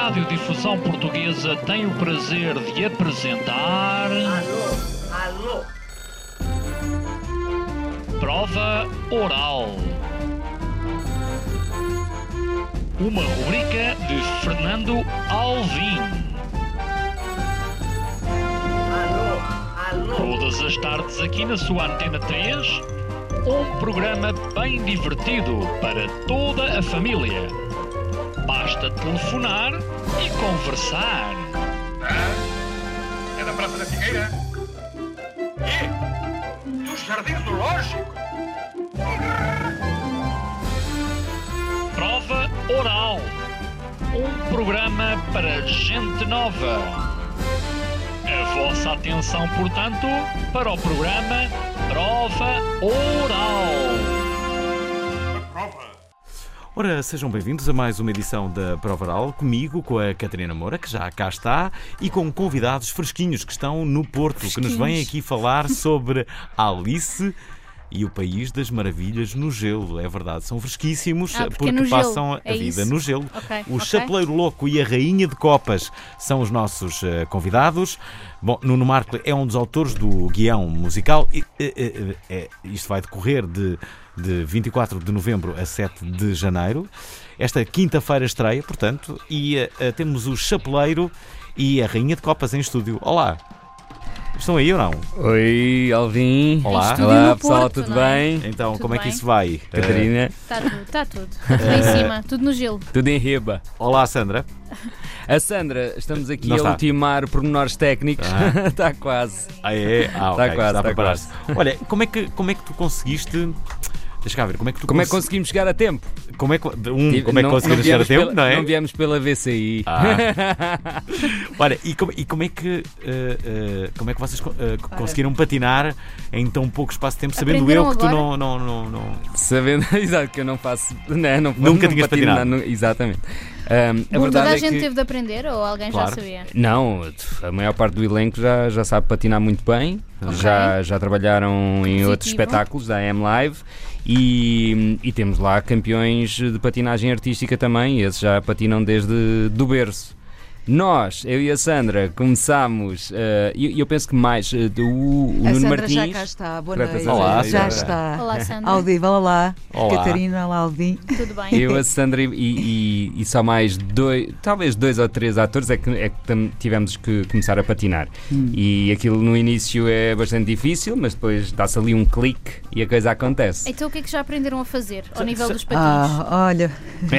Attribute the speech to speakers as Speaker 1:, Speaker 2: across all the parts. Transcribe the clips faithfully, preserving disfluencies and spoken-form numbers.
Speaker 1: Radiodifusão Portuguesa tem o prazer de apresentar...
Speaker 2: Alô, alô.
Speaker 1: Prova Oral. Uma rubrica de Fernando Alvim.
Speaker 2: Alô, alô.
Speaker 1: Todas as tardes aqui na sua Antena três, um programa bem divertido para toda a família. Basta telefonar e conversar.
Speaker 3: Ah, é da Praça da Figueira? E? Dos Jardins Zoológicos?
Speaker 1: Prova Oral. Um programa para gente nova. A vossa atenção, portanto, para o programa Prova Oral.
Speaker 3: Prova.
Speaker 4: Ora, sejam bem-vindos a mais uma edição da Prova Oral, comigo, com a Catarina Moura, que já cá está, e com convidados fresquinhos que estão no Porto, que nos vêm aqui falar sobre Alice e o País das Maravilhas no gelo. É verdade, são fresquíssimos,
Speaker 5: ah, porque,
Speaker 4: porque
Speaker 5: no
Speaker 4: passam
Speaker 5: gelo.
Speaker 4: a
Speaker 5: É
Speaker 4: vida
Speaker 5: isso?
Speaker 4: no gelo.
Speaker 5: Okay,
Speaker 4: o
Speaker 5: okay.
Speaker 4: Chapeleiro Louco e a Rainha de Copas são os nossos uh, convidados. Bom, Nuno Marco é um dos autores do guião musical. E, e, e, e, isto vai decorrer de, de vinte e quatro de novembro a sete de janeiro. Esta quinta-feira estreia, portanto, e uh, uh, temos o Chapeleiro e a Rainha de Copas em estúdio. Olá! Estão aí ou não?
Speaker 6: Oi, Alvim.
Speaker 4: Olá.
Speaker 6: Olá,
Speaker 5: no
Speaker 6: pessoal,
Speaker 5: Porto,
Speaker 6: tudo
Speaker 5: não é?
Speaker 6: bem?
Speaker 4: Então,
Speaker 5: Tudo
Speaker 4: como é que
Speaker 5: bem?
Speaker 4: isso vai?
Speaker 6: Catarina,
Speaker 5: Está tudo, está tudo. Tudo lá em cima, tudo no gelo.
Speaker 6: tudo em riba.
Speaker 4: Uh, olá, Sandra.
Speaker 6: A Sandra, estamos aqui
Speaker 4: Não
Speaker 6: a
Speaker 4: está.
Speaker 6: ultimar pormenores técnicos.
Speaker 4: Ah.
Speaker 6: Está quase.
Speaker 4: Ah, é? Ah, ok.
Speaker 6: Está quase,
Speaker 4: Está a
Speaker 6: está
Speaker 4: preparar-se. Olha, como é, que, como é que tu conseguiste... Deixa cá ver, como é que tu
Speaker 6: Como é que
Speaker 4: cons-
Speaker 6: conseguimos chegar a tempo?
Speaker 4: Como é que, um, como é que
Speaker 6: Não-
Speaker 4: conseguiram
Speaker 6: não
Speaker 4: chegar a
Speaker 6: viemos
Speaker 4: tempo,
Speaker 6: pela,
Speaker 4: não é?
Speaker 6: Não viemos pela V C I.
Speaker 4: Ah. Olha, e como, e como é que eh, eh, como é que vocês co- eh, conseguiram patinar em tão pouco espaço de tempo, sabendo
Speaker 5: Aprenderam
Speaker 4: eu que tu
Speaker 5: agora?
Speaker 4: não, não, não, não...
Speaker 6: Sabendo, exato, que eu não faço. Né, não,
Speaker 4: Nunca
Speaker 6: não
Speaker 4: tinhas
Speaker 6: patino
Speaker 4: patinado.
Speaker 6: nada, Exatamente. Um, a
Speaker 5: Toda
Speaker 6: verdade
Speaker 5: a
Speaker 6: é
Speaker 5: gente
Speaker 6: que.
Speaker 5: teve de aprender ou alguém
Speaker 4: Claro.
Speaker 5: já sabia?
Speaker 6: Não, a maior parte do elenco já, já sabe patinar muito bem,
Speaker 5: Ok.
Speaker 6: já, já trabalharam em
Speaker 5: Positivo.
Speaker 6: outros espetáculos da M Live e, e temos lá campeões de patinagem artística também, esses já patinam desde do berço. Nós, eu e a Sandra, começámos, eh, e eu, eu penso que mais, uh, do, o
Speaker 7: A
Speaker 6: Nuno
Speaker 7: Sandra
Speaker 6: Martins.
Speaker 7: já cá está, boa
Speaker 6: Grata
Speaker 7: noite.
Speaker 6: a Deus.
Speaker 4: Olá,
Speaker 7: já
Speaker 4: Sandra.
Speaker 7: está.
Speaker 5: Olá, Sandra.
Speaker 7: Audível, olá.
Speaker 4: Olá.
Speaker 7: Catarina, olá, Alvim.
Speaker 5: Tudo bem?
Speaker 6: Eu, a Sandra e, e, e só mais dois, talvez dois ou três atores é que, é que tam- tivemos que começar a patinar.
Speaker 7: Hum.
Speaker 6: E aquilo no início é bastante difícil, mas depois dá-se ali um clique e a coisa acontece.
Speaker 5: Então o que é que já aprenderam a fazer ao nível dos patins?
Speaker 7: Ah, olha.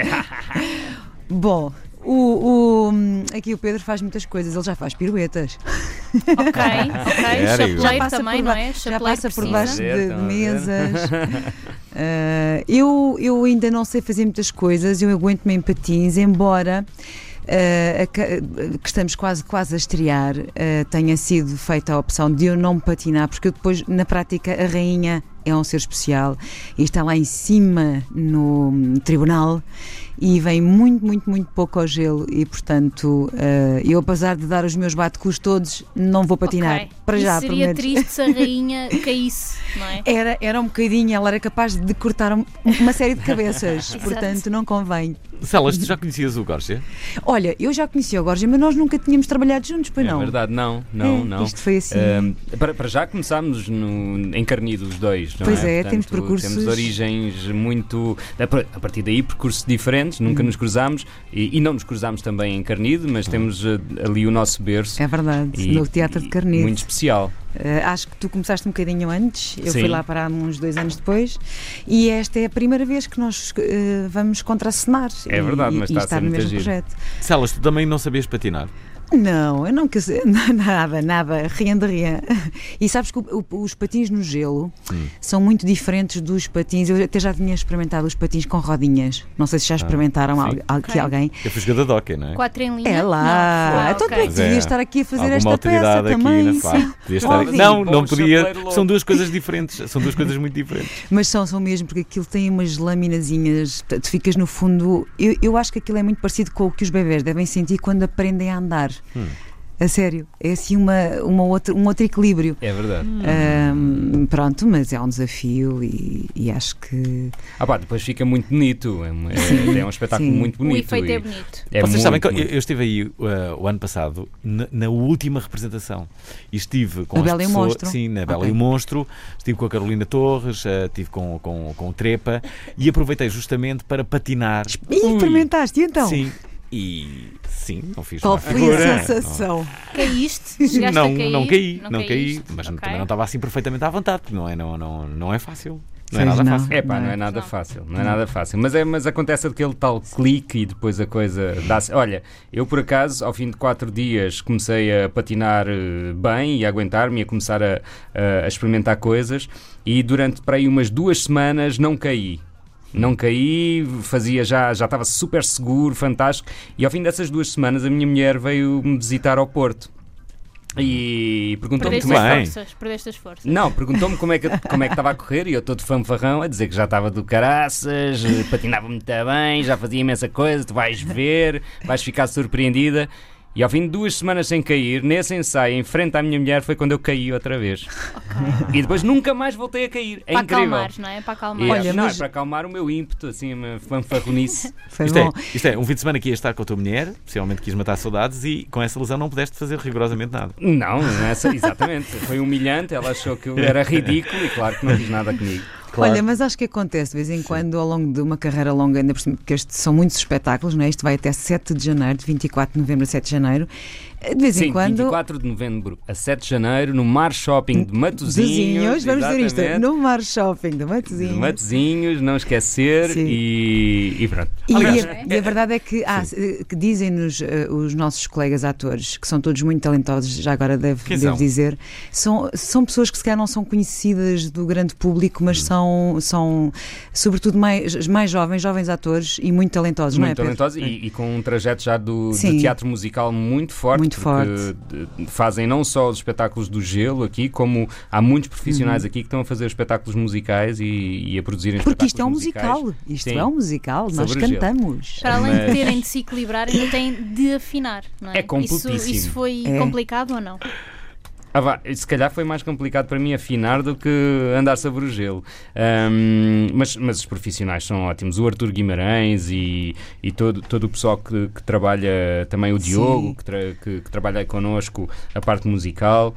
Speaker 7: Bom, o, o- aqui o Pedro faz muitas coisas, ele já faz piruetas.
Speaker 5: Ok, ok.
Speaker 4: Sério?
Speaker 5: Chapeleiro
Speaker 7: Já passa
Speaker 5: também,
Speaker 7: por
Speaker 5: não
Speaker 7: ba-
Speaker 5: é?
Speaker 7: Já
Speaker 5: Chapeleiro
Speaker 7: passa por
Speaker 5: precisa.
Speaker 7: baixo
Speaker 6: Ver,
Speaker 7: de,
Speaker 6: estão
Speaker 7: de
Speaker 6: a ver.
Speaker 7: mesas. Ah, eu, eu ainda não sei fazer muitas coisas, eu aguento-me em patins, embora. ah, a ca- que estamos quase, quase a estrear, ah, tenha sido feita a opção de eu não patinar, porque eu depois, na prática, a rainha é um ser especial e está lá em cima no tribunal e vem muito, muito, muito pouco ao gelo e, portanto, ah, eu, apesar de dar os meus bate-cus todos, não vou patinar.
Speaker 5: Ok.
Speaker 7: Para
Speaker 5: E
Speaker 7: já,
Speaker 5: seria
Speaker 7: pelo menos.
Speaker 5: triste se a rainha caísse, não é?
Speaker 7: Era, era um bocadinho, ela era capaz de cortar um- uma série de cabeças, portanto não convém.
Speaker 4: Celas, tu já conhecias o Górgia?
Speaker 7: Olha, eu já conheci o Gorgia, mas nós nunca tínhamos trabalhado juntos, pois
Speaker 6: É
Speaker 7: não?
Speaker 6: verdade, não, não,
Speaker 7: É,
Speaker 6: não.
Speaker 7: Isto foi assim.
Speaker 6: Ahm, para, para já começámos no, encarnido os dois, não
Speaker 7: Pois
Speaker 6: é?
Speaker 7: é,
Speaker 6: Portanto,
Speaker 7: temos percursos-
Speaker 6: Temos origens muito... A par- a partir daí, percursos diferentes, nunca nos cruzámos e, e não nos cruzámos também em Carnido, mas temos eh, ali o nosso berço.
Speaker 7: É verdade,
Speaker 6: E-
Speaker 7: no Teatro de
Speaker 6: e
Speaker 7: Carnido.
Speaker 6: Muito especial.
Speaker 7: Uh, acho que tu começaste um bocadinho antes, eu
Speaker 6: Sim.
Speaker 7: fui lá parar uns dois anos depois e esta é a primeira vez que nós uh, vamos contracenar
Speaker 6: É verdade,
Speaker 7: e,
Speaker 6: mas
Speaker 7: e
Speaker 6: está a
Speaker 7: estar
Speaker 6: ser
Speaker 7: no
Speaker 6: muito
Speaker 7: mesmo
Speaker 6: giro.
Speaker 7: projeto.
Speaker 4: Celas, tu também não sabias patinar?
Speaker 7: Não, eu não quis nada, nada, rien de rien. E sabes que o- o- os patins no gelo
Speaker 4: Hum.
Speaker 7: são muito diferentes dos patins. Eu até já tinha experimentado os patins com rodinhas. Não sei se já experimentaram
Speaker 4: Ah, sim.
Speaker 7: al- aqui
Speaker 5: Ok.
Speaker 7: alguém.
Speaker 4: Eu fui jogador de hóquei, não é?
Speaker 5: Quatro em linha?
Speaker 7: É
Speaker 5: Não.
Speaker 7: lá,
Speaker 5: Ah,
Speaker 7: então
Speaker 5: ok.
Speaker 7: tu é que
Speaker 4: Mas é,
Speaker 7: devias estar aqui a fazer
Speaker 4: Alguma
Speaker 7: esta peça
Speaker 4: autoridade aqui,
Speaker 7: também.
Speaker 4: né? Claro, podia estar-
Speaker 7: Óbvio.
Speaker 4: Não,
Speaker 6: Bom
Speaker 4: não podia.
Speaker 6: chapeleiro louco.
Speaker 4: São duas coisas diferentes. São duas coisas muito diferentes.
Speaker 7: Mas são, são mesmo, porque aquilo tem umas laminazinhas, tu ficas no fundo. Eu, eu acho que aquilo é muito parecido com o que os bebés devem sentir quando aprendem a andar.
Speaker 4: Hum.
Speaker 7: a sério. É assim uma, uma outra, um outro equilíbrio.
Speaker 6: É verdade.
Speaker 7: Um, pronto, mas é um desafio e, e acho que.
Speaker 6: Ah pá, depois fica muito bonito. É, uma- é- é um espetáculo
Speaker 7: Sim.
Speaker 6: muito bonito.
Speaker 5: O efeito
Speaker 6: e
Speaker 5: é bonito.
Speaker 6: é
Speaker 4: Vocês
Speaker 6: muito,
Speaker 4: sabem que eu,
Speaker 6: muito-
Speaker 4: eu estive aí uh, o ano passado na, na última representação e estive com
Speaker 7: A
Speaker 4: as
Speaker 7: Bela e o
Speaker 4: pessoas,
Speaker 7: Monstro?
Speaker 4: sim, na Bela
Speaker 7: Ok.
Speaker 4: e o Monstro, estive com a Carolina Torres, uh, estive com, com, com o Trepa e aproveitei justamente para patinar.
Speaker 7: E experimentaste, e então?
Speaker 4: Sim, e sim, não fiz
Speaker 7: Qual
Speaker 4: nada.
Speaker 7: foi
Speaker 4: Agora,
Speaker 7: a sensação?
Speaker 5: Caíste? Chegaste
Speaker 4: Não,
Speaker 5: a cair?
Speaker 4: não caí, não, caí,
Speaker 5: caíste?
Speaker 4: mas
Speaker 5: Ok.
Speaker 4: também não estava assim perfeitamente à vontade, porque não é, não, não, não é fácil. Não é
Speaker 7: Pois
Speaker 4: nada
Speaker 7: não.
Speaker 4: fácil.
Speaker 6: É pá,
Speaker 7: Não
Speaker 6: não
Speaker 7: é?
Speaker 6: é nada
Speaker 5: Não.
Speaker 6: fácil, não é nada fácil. Mas, é, mas acontece aquele tal clique e depois a coisa dá-se. Olha, eu por acaso, ao fim de quatro dias, comecei a patinar eh, bem e a aguentar-me, a começar a, a- a experimentar coisas e durante para aí umas duas semanas não caí. Não caí, fazia já, já estava super seguro, fantástico. E ao fim dessas duas semanas a minha mulher veio-me visitar ao Porto. E perguntou-me
Speaker 5: Perdeste
Speaker 6: como é que
Speaker 5: as forças. Perdeste as forças.
Speaker 6: não, perguntou-me como é, que, como é que estava a correr e eu todo fanfarrão a dizer que já estava do caraças, eh, patinava muito bem, já fazia imensa coisa, tu vais ver, vais ficar surpreendida. E ao fim de duas semanas sem cair, nesse ensaio, em frente à minha mulher, foi quando eu caí outra vez. E depois nunca mais voltei a cair. É
Speaker 5: Para
Speaker 6: incrível.
Speaker 5: acalmares, não é? Para acalmar.
Speaker 6: E,
Speaker 7: Olha,
Speaker 6: não,
Speaker 7: mas-
Speaker 6: é para acalmar o meu ímpeto, assim, a minha fanfarronice.
Speaker 7: Foi
Speaker 4: Isto é,
Speaker 7: bom.
Speaker 4: isto é, um fim de semana que ia estar com a tua mulher, possivelmente quis matar saudades e com essa lesão não pudeste fazer rigorosamente nada.
Speaker 6: Não, não é essa, exatamente. Foi humilhante, ela achou que eu era ridículo e claro que não fiz nada comigo.
Speaker 4: Claro.
Speaker 7: Olha, mas acho que acontece de vez em quando, ao longo de uma carreira longa, ainda por cima, porque estes são muitos espetáculos, não é? Isto vai até sete de janeiro, de vinte e quatro de novembro a sete de janeiro. De vez
Speaker 6: Sim,
Speaker 7: em quando.
Speaker 6: vinte e quatro de novembro a sete de janeiro, no Mar Shopping de Matosinhos.
Speaker 7: Matosinhos, vamos dizer isto,
Speaker 6: exatamente.
Speaker 7: no Mar Shopping de
Speaker 6: De
Speaker 7: Matosinhos.
Speaker 6: Matosinhos, não esquecer
Speaker 7: Sim.
Speaker 6: e, e pronto.
Speaker 7: E,
Speaker 4: Aliás,
Speaker 7: a, e a verdade é que, ah, se- que dizem-nos eh, os nossos colegas atores, que são todos muito talentosos, já agora devo,
Speaker 4: Quem
Speaker 7: devo
Speaker 4: são?
Speaker 7: dizer, são, são pessoas que se calhar não são conhecidas do grande público,
Speaker 6: Hum.
Speaker 7: mas são, são sobretudo mais, mais jovens, jovens atores e muito talentosos, não é,
Speaker 6: Muito
Speaker 7: Pedro?
Speaker 6: talentosos e, e com um trajeto já do,
Speaker 7: Sim.
Speaker 6: de teatro musical muito forte.
Speaker 7: Muito
Speaker 6: porque
Speaker 7: forte.
Speaker 6: de- fazem não só os espetáculos do gelo aqui, como há muitos profissionais aqui que estão a fazer espetáculos musicais e, e a produzirem
Speaker 7: Uhum. Porque isto é um
Speaker 6: espetáculos
Speaker 7: musical,
Speaker 6: musicais.
Speaker 7: isto
Speaker 6: Sim.
Speaker 7: é um musical, nós
Speaker 6: Sobre o gelo.
Speaker 7: cantamos.
Speaker 5: Para além
Speaker 6: Mas-
Speaker 5: de terem de se equilibrar, ainda têm de afinar, não é?
Speaker 6: É completíssimo.
Speaker 5: Isso, isso foi
Speaker 7: É.
Speaker 5: complicado ou não?
Speaker 6: Ah, vá, se calhar foi mais complicado para mim afinar do que andar sobre o gelo. Ahm, mas, mas os profissionais são ótimos. O Arthur Guimarães e, e todo, todo o pessoal que, que trabalha, também o Diogo, que, tra- que, que trabalha connosco a parte musical.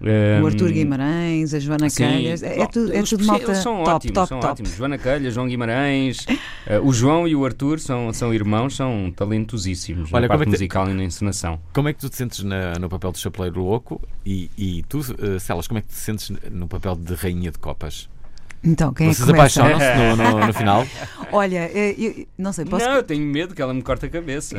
Speaker 7: O Arthur Guimarães, a Joana
Speaker 6: Sim.
Speaker 7: Calhas, é, é tudo, é
Speaker 6: Os
Speaker 7: tudo
Speaker 6: profi-
Speaker 7: malta
Speaker 6: eles são
Speaker 7: top,
Speaker 6: ótimos,
Speaker 7: top,
Speaker 6: são
Speaker 7: top.
Speaker 6: ótimos. Joana Calhas, João Guimarães, eh, o João e o Arthur são, são irmãos, são talentosíssimos
Speaker 4: Olha,
Speaker 6: na
Speaker 4: como
Speaker 6: parte
Speaker 4: é que te-
Speaker 6: musical e na encenação.
Speaker 4: Como é que tu te sentes na- no papel de chapeleiro louco e, e tu, uh, Celas, como é que te sentes no papel de rainha de copas?
Speaker 7: Então, quem
Speaker 4: Vocês
Speaker 7: é que começa?
Speaker 4: apaixonam-se no, no- no final?
Speaker 7: Olha, eh, eu, não sei, posso...
Speaker 6: Não, eu tenho medo que ela me corte a cabeça.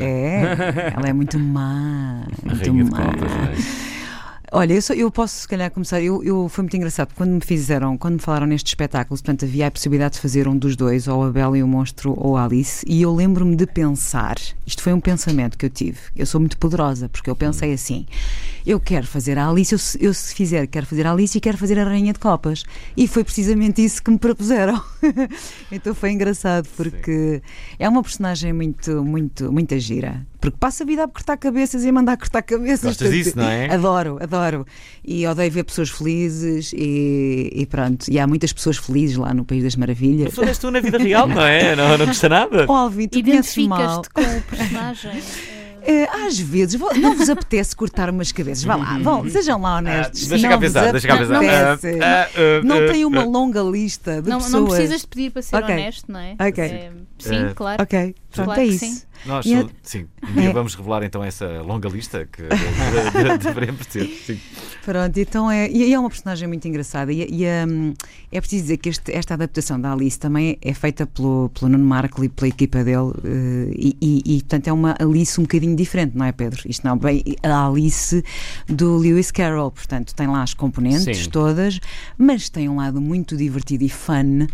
Speaker 7: É, ela é muito má.
Speaker 4: A
Speaker 7: Muito
Speaker 4: rainha de
Speaker 7: má.
Speaker 4: copas, não é?
Speaker 7: Olha, eu, sou- eu posso se calhar começar. Eu, eu, foi muito engraçado porque quando me fizeram, quando me falaram neste espetáculo, portanto, havia a possibilidade de fazer um dos dois, ou a Bela e o Monstro ou a Alice, e eu lembro-me de pensar, isto foi um pensamento que eu tive. Eu sou muito poderosa, porque eu pensei assim: eu quero fazer a Alice, eu, se- eu se fizer, quero fazer a Alice e quero fazer a Rainha de Copas. E foi precisamente isso que me propuseram. Então foi engraçado, porque é uma personagem muito, muito, muito gira. Porque passa a vida a cortar cabeças e a mandar cortar cabeças.
Speaker 4: Gostas disso, não é?
Speaker 7: Adoro, adoro. E odeio ver pessoas felizes e, e pronto. E há muitas pessoas felizes lá no País das Maravilhas.
Speaker 4: Tu és tu na vida real, não é? Não, não custa nada.
Speaker 7: Oh, Alvin, tu conheces mal.
Speaker 5: Identificas-te com o personagem?
Speaker 7: Eh, às vezes, vo- não vos apetece cortar umas cabeças. Vá lá, vão, sejam lá honestos.
Speaker 4: Ah, deixa
Speaker 7: Não
Speaker 4: cá
Speaker 7: vos
Speaker 4: pensar, deixa cá pensar.
Speaker 7: apetece.
Speaker 4: Ah, ah, ah,
Speaker 7: Não
Speaker 4: ah,
Speaker 7: tem uma
Speaker 4: ah.
Speaker 7: longa lista de
Speaker 5: não,
Speaker 7: pessoas.
Speaker 5: não precisas de pedir para ser
Speaker 7: Ok.
Speaker 5: honesto, não é?
Speaker 7: Ok.
Speaker 5: É, sim,
Speaker 4: Eh,
Speaker 5: claro.
Speaker 7: Ok, pronto,
Speaker 5: Claro
Speaker 7: é
Speaker 5: que
Speaker 7: isso.
Speaker 5: sim.
Speaker 4: Nós,
Speaker 7: E a-
Speaker 4: sim, um dia
Speaker 7: É.
Speaker 4: vamos revelar então essa longa lista que de- de- deveremos ter. Sim.
Speaker 7: Pronto, então é, e é uma personagem muito engraçada e, e, hum, é preciso dizer que este- esta adaptação da Alice também é feita pelo, pelo Nuno Marco e pela equipa dele eh, e, e, e, portanto é uma Alice um bocadinho diferente, não é, Pedro? Isto não é bem a Alice do Lewis Carroll, portanto tem lá as componentes
Speaker 6: Sim.
Speaker 7: todas, mas tem um lado muito divertido e fun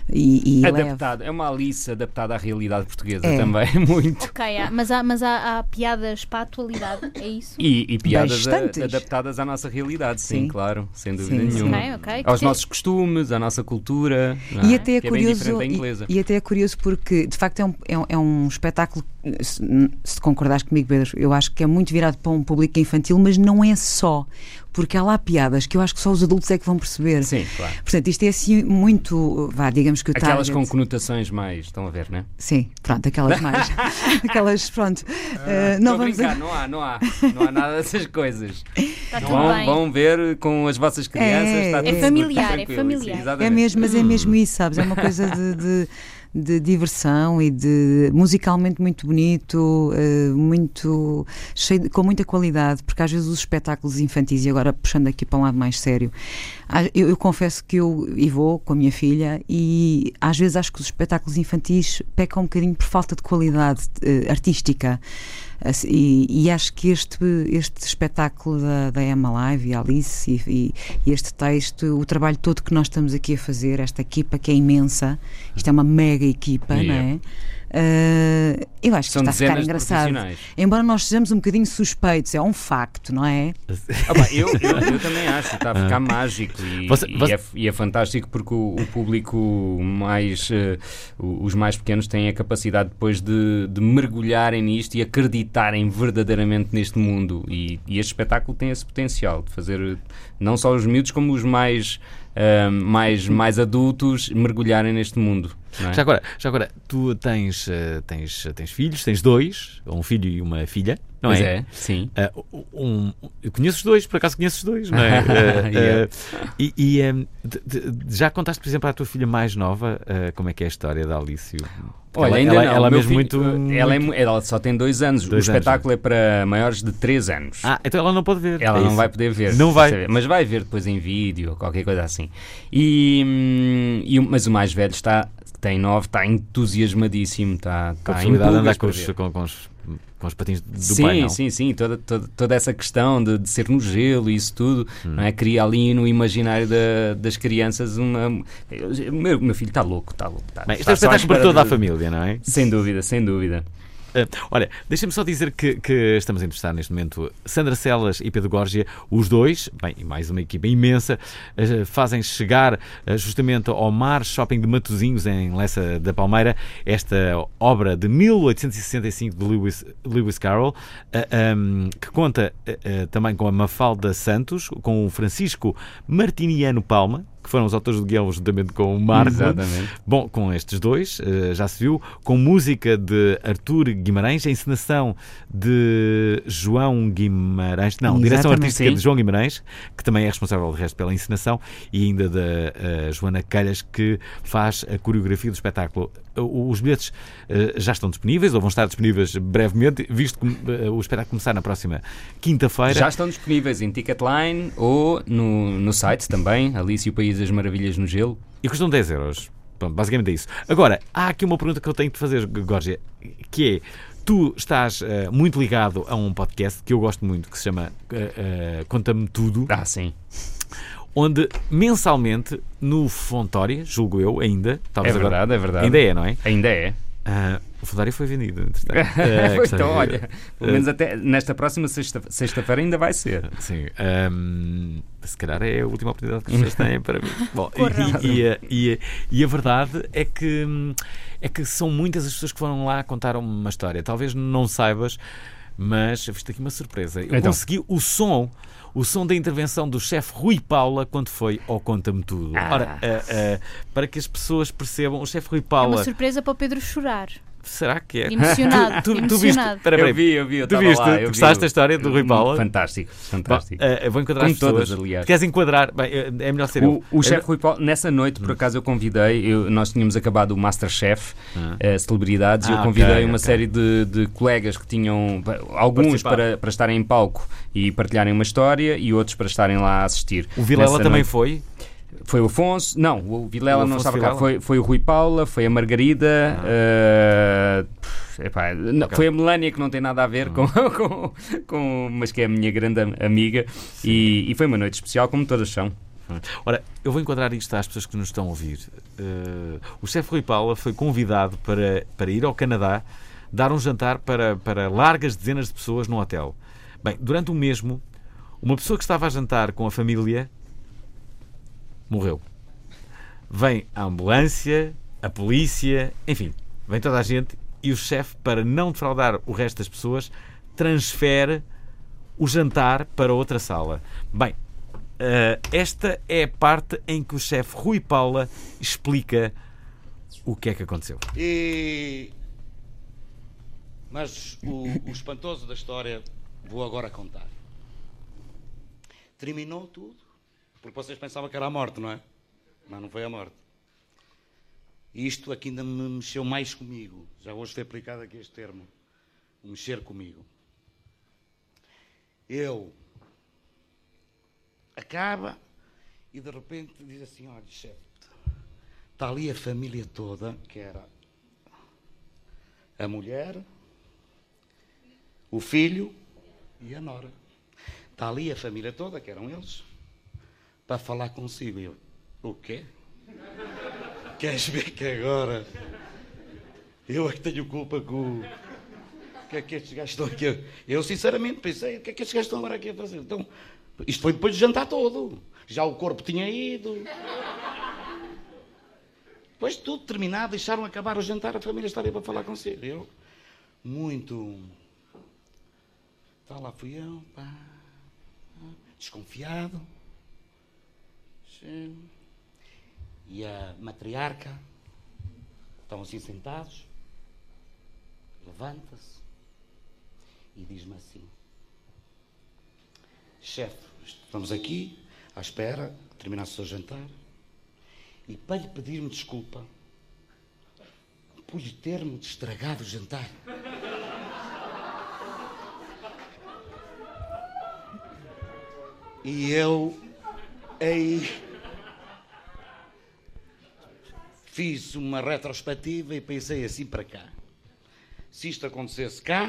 Speaker 7: e, e leve.
Speaker 6: Adaptado, é uma Alice adaptada à realidade portuguesa
Speaker 7: É.
Speaker 6: também, muito.
Speaker 5: Ok, há- mas, há, mas há, há piadas para a atualidade, é isso?
Speaker 6: E, e piadas a-
Speaker 7: Bastantes.
Speaker 6: adaptadas à nossa realidade, sim,
Speaker 7: Sim.
Speaker 6: claro, sem dúvida
Speaker 7: Sim, sim.
Speaker 6: nenhuma.
Speaker 5: Ok, ok.
Speaker 6: Aos
Speaker 5: Que-
Speaker 6: nossos costumes, à nossa cultura, não
Speaker 7: E
Speaker 6: é?
Speaker 7: até é
Speaker 6: que é bem
Speaker 7: curioso,
Speaker 6: diferente da
Speaker 7: e,
Speaker 6: inglesa.
Speaker 7: e até é curioso porque de facto é um, é um, é um espetáculo, se, se concordares comigo, Pedro, eu acho que é muito virado para um público infantil, mas não é só, porque há lá piadas que eu acho que só os adultos é que vão perceber.
Speaker 6: Sim, claro.
Speaker 7: Portanto, isto é assim muito, vá, digamos que o
Speaker 6: Aquelas
Speaker 7: target...
Speaker 6: com conotações mais, estão a ver, não é?
Speaker 7: Sim, pronto, aquelas mais. aquelas, pronto. Uh,
Speaker 6: Estou
Speaker 7: não
Speaker 6: a
Speaker 7: vamos
Speaker 6: brincar, não há, não há, não há nada dessas coisas.
Speaker 5: Está tudo
Speaker 6: Vão,
Speaker 5: bem.
Speaker 6: vão ver com as vossas crianças,
Speaker 7: É,
Speaker 6: está
Speaker 7: é
Speaker 6: tudo
Speaker 5: familiar, é
Speaker 6: tranquilo,
Speaker 5: familiar.
Speaker 6: sim,
Speaker 7: É
Speaker 6: exatamente.
Speaker 7: mesmo, mas é mesmo isso, sabes? É uma coisa de, de, de diversão e de musicalmente muito bonito, eh, muito cheio de- com muita qualidade, porque às vezes os espetáculos infantis, e agora puxando aqui para um lado mais sério, ah, eu, eu confesso que eu e vou com a minha filha e às vezes acho que os espetáculos infantis pecam um bocadinho por falta de qualidade eh, artística. Assim, E, e acho que este, este espetáculo da, da Emma Live e a Alice e, e- e este texto, o trabalho todo que nós estamos aqui a fazer, esta equipa que é imensa, isto é uma mega equipa,
Speaker 6: Yeah.
Speaker 7: não é? Ah, eu acho que
Speaker 6: São
Speaker 7: está a ficar
Speaker 6: dezenas de
Speaker 7: engraçado.
Speaker 6: profissionais.
Speaker 7: Embora nós sejamos um bocadinho suspeitos, é um facto, não é?
Speaker 6: Ah, pá, eu, eu, eu também acho, está a ficar mágico e,
Speaker 4: Você-
Speaker 6: e
Speaker 4: você-
Speaker 6: é, e é fantástico porque o, o público mais, eh, o- os mais pequenos têm a capacidade depois de, de mergulharem nisto e acreditarem verdadeiramente neste mundo e, e este espetáculo tem esse potencial de fazer eh, não só os miúdos como os mais, ah, mais, mais adultos mergulharem neste mundo. Não é?
Speaker 4: Já agora, já agora tu tens, eh, tens, tens filhos, tens dois, um filho e uma filha, não
Speaker 6: Pois
Speaker 4: é?
Speaker 6: é, sim.
Speaker 4: Ah, um, eu conheço os dois, por acaso conheço os dois, não é? Ah, ah,
Speaker 6: Yeah.
Speaker 4: e e, ah, de- de- já contaste, por exemplo, à tua filha mais nova ah, como é que é a história da Alice?
Speaker 6: Olha,
Speaker 4: ela,
Speaker 6: ainda
Speaker 4: ela,
Speaker 6: não.
Speaker 4: ela
Speaker 6: O meu
Speaker 4: mesmo
Speaker 6: filho-
Speaker 4: muito,
Speaker 6: ela, é
Speaker 4: muito-
Speaker 6: mu- ela só tem dois anos.
Speaker 4: Dois
Speaker 6: o
Speaker 4: anos,
Speaker 6: espetáculo é para maiores de três anos.
Speaker 4: Ah, então ela não pode ver.
Speaker 6: Ela
Speaker 4: é
Speaker 6: não
Speaker 4: isso.
Speaker 6: vai poder ver.
Speaker 4: Não vai.
Speaker 6: saber, Mas vai ver depois em vídeo ou qualquer coisa assim. E, hum, e o- mas o mais velho está, tem nove, está entusiasmadíssimo. Está,
Speaker 4: Com a
Speaker 6: está em
Speaker 4: possibilidade de andar
Speaker 6: pulgas
Speaker 4: com
Speaker 6: para
Speaker 4: os,
Speaker 6: ver.
Speaker 4: com, com os, com os patins do
Speaker 6: Sim,
Speaker 4: pai, não?
Speaker 6: sim, sim, toda, toda, toda essa questão de, de ser no gelo e isso tudo,
Speaker 4: Hum.
Speaker 6: não é? Cria ali no imaginário da- das crianças uma. O meu, meu filho está louco, está louco. Está,
Speaker 4: Bem, isto é um
Speaker 6: está só à
Speaker 4: espetáculo para
Speaker 6: espera
Speaker 4: toda a
Speaker 6: de-
Speaker 4: família, não é?
Speaker 6: Sem dúvida, sem dúvida.
Speaker 4: Uh, olha, deixa-me só dizer que, que estamos a entrevistar neste momento Sandra Celas e Pedro Górgia, os dois, bem, e mais uma equipa imensa, uh, fazem chegar uh, justamente ao Mar Shopping de Matosinhos, em Lessa da Palmeira, esta obra de mil oitocentos e sessenta e cinco de Lewis, Lewis Carroll, uh, um, que conta uh, uh, também com a Mafalda Santos, com o Francisco Martiniano Palma, que foram os autores do guião juntamente com o Marco.
Speaker 6: Exatamente.
Speaker 4: Bom, com estes dois, eh, já se viu, com música de Artur Guimarães, a encenação de João Guimarães, não, direção
Speaker 7: Exatamente.
Speaker 4: artística
Speaker 6: Sim.
Speaker 4: de João Guimarães, que também é responsável de resto pela encenação, e ainda da eh, Joana Calhas, que faz a coreografia do espetáculo. O- Os bilhetes eh, já estão disponíveis, ou vão estar disponíveis brevemente, visto que eh, o espetáculo começar na próxima quinta-feira.
Speaker 6: Já estão disponíveis em Ticketline ou no, no site também, Alice e o País das Maravilhas no Gelo.
Speaker 4: E custam dez euros. Pronto, basicamente é isso. Agora, há aqui uma pergunta que eu tenho de te fazer, Górgia, que é: tu estás eh, muito ligado a um podcast que eu gosto muito, que se chama eh, eh, Conta-me Tudo,
Speaker 6: Ah, sim.
Speaker 4: onde mensalmente, no Fontória, julgo eu ainda,
Speaker 6: É
Speaker 4: talvez agora,
Speaker 6: verdade, é verdade.
Speaker 4: ainda é, não é?
Speaker 6: Ainda é.
Speaker 4: Ah, o Fontória foi vendido, entretanto. Ah,
Speaker 6: Pois,
Speaker 4: gostava
Speaker 6: então,
Speaker 4: de-
Speaker 6: olha, pelo menos até nesta próxima sexta- sexta-feira ainda vai ser.
Speaker 4: Sim, ahm, se calhar é a última oportunidade que as pessoas têm para mim. Bom,
Speaker 5: Corram.
Speaker 4: e, e, a- e, a- e a verdade é que, hum, é que são muitas as pessoas que foram lá contar uma história. Talvez não saibas, mas viste aqui uma surpresa. Eu
Speaker 6: Então.
Speaker 4: consegui o som. O som da intervenção do chefe Rui Paula quando foi ao Conta-me Tudo.
Speaker 6: Ah.
Speaker 4: Ora, ah, ah, para que as pessoas percebam, o chefe Rui
Speaker 5: É uma
Speaker 4: Paula.
Speaker 5: surpresa para o Pedro chorar.
Speaker 4: Será que é?
Speaker 5: Emocionado,
Speaker 4: tu, tu, tu viste?
Speaker 5: emocionado.
Speaker 4: Espera, espera.
Speaker 6: Eu vi, eu vi, eu
Speaker 4: Tu
Speaker 6: estava
Speaker 4: viste?
Speaker 6: lá.
Speaker 4: Tu
Speaker 6: eu vi
Speaker 4: gostaste
Speaker 6: o-
Speaker 4: da história do Rui Paula?
Speaker 6: Fantástico,
Speaker 4: Bom,
Speaker 6: fantástico.
Speaker 4: ah, eu vou enquadrar
Speaker 6: Como
Speaker 4: as pessoas.
Speaker 6: todas, aliás.
Speaker 4: Queres enquadrar? Bem, é melhor ser eu.
Speaker 6: O, o chefe Rui Paulo, nessa noite, por acaso, eu convidei, eu- nós tínhamos acabado o Masterchef,
Speaker 4: Ah.
Speaker 6: eh, celebridades, e eu
Speaker 4: Ah,
Speaker 6: convidei
Speaker 4: ok,
Speaker 6: uma
Speaker 4: ok.
Speaker 6: série de, de colegas que tinham, pa- alguns
Speaker 4: Participar.
Speaker 6: para, para estarem em palco e partilharem uma história, e outros para estarem lá a assistir.
Speaker 4: O Vilela
Speaker 6: Nessa
Speaker 4: também
Speaker 6: noite-
Speaker 4: foi?
Speaker 6: Foi o Afonso, não, o Vilela
Speaker 4: O
Speaker 6: não
Speaker 4: Afonso
Speaker 6: estava cá,
Speaker 4: Vilela?
Speaker 6: foi, foi o Rui Paula, foi a Margarida, eh, epá, não,
Speaker 4: Ok.
Speaker 6: foi a Melânia, que não tem nada a ver com, com, com- mas que é a minha grande am- amiga, e, e foi uma noite especial, como todas são.
Speaker 4: Ora, eu vou enquadrar isto às pessoas que nos estão a ouvir. Uh, o chefe Rui Paula foi convidado para, para ir ao Canadá dar um jantar para, para largas dezenas de pessoas num hotel. Bem, durante o mesmo, uma pessoa que estava a jantar com a família morreu. Vem a ambulância, a polícia, enfim, vem toda a gente e o chefe, para não defraudar o resto das pessoas, transfere o jantar para outra sala. Bem, Uh, esta é a parte em que o chefe Rui Paula explica o que é que aconteceu.
Speaker 8: E... Mas o, o espantoso da história vou agora contar. Terminou tudo, porque vocês pensavam que era a morte, não é? Mas não foi a morte. E isto aqui ainda me mexeu mais comigo. Já hoje foi aplicado aqui este termo. Mexer comigo. Eu... Acaba e de repente diz assim, olha, chefe, está ali a família toda, que era a mulher, o filho e a nora. Está ali a família toda, que eram eles, para falar consigo. E eu, o quê? Queres ver que agora eu é que tenho culpa com o... O que é que estes gajos estão aqui? Eu sinceramente pensei, o que é que estes gajos estão agora aqui a fazer? Então... Isto foi depois de jantar todo. Já o corpo tinha ido. Depois de tudo terminado, deixaram acabar o jantar, a família estava aí para falar consigo. Eu, muito... Tá, lá fui eu, pá, desconfiado. E a matriarca, estão assim sentados, levanta-se e diz-me assim, chefe, estamos aqui, à espera, que terminasse o seu jantar, e para lhe pedir-me desculpa por lhe ter-me estragado o jantar. E eu aí fiz uma retrospectiva e pensei assim para cá. Se isto acontecesse cá,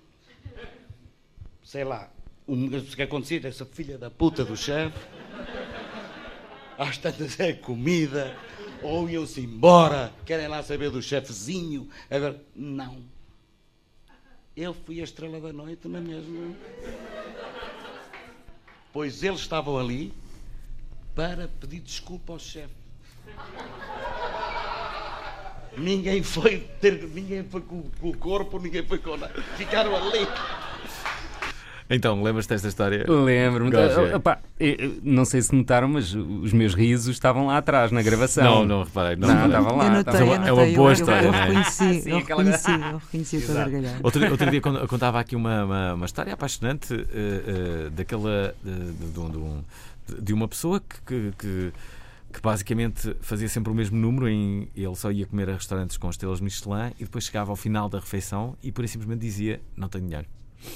Speaker 8: sei lá, o que acontecia, essa filha da puta do chefe, às tantas é comida, ou iam-se embora, querem lá saber do chefezinho. Agora, não. Eu fui a estrela da noite na mesma. Pois eles estavam ali para pedir desculpa ao chefe. Ninguém foi ter, ninguém foi com, com o corpo, ninguém foi com nada. Ficaram ali.
Speaker 4: Então, lembras-te desta história?
Speaker 6: Lembro-me. Opa, não sei se notaram, mas os meus risos estavam lá atrás na gravação.
Speaker 4: Não, não reparei. Não,
Speaker 6: não estavam lá.
Speaker 7: Eu notei,
Speaker 6: estavam
Speaker 7: eu
Speaker 6: lá.
Speaker 4: É uma boa história,
Speaker 7: eu, eu,
Speaker 4: não é?
Speaker 7: reconheci,
Speaker 6: Sim,
Speaker 7: eu
Speaker 6: aquela-
Speaker 7: reconheci, eu reconheci toda a gargalhada.
Speaker 4: Outro, outro dia quando- contava aqui uma, uma, uma história apaixonante uh, uh, daquela uh, de, de, um- de- de uma pessoa que, que, que, que basicamente fazia sempre o mesmo número. Em, ele só ia comer a restaurantes com estrelas Michelin e depois chegava ao final da refeição e por aí simplesmente dizia: não tenho dinheiro.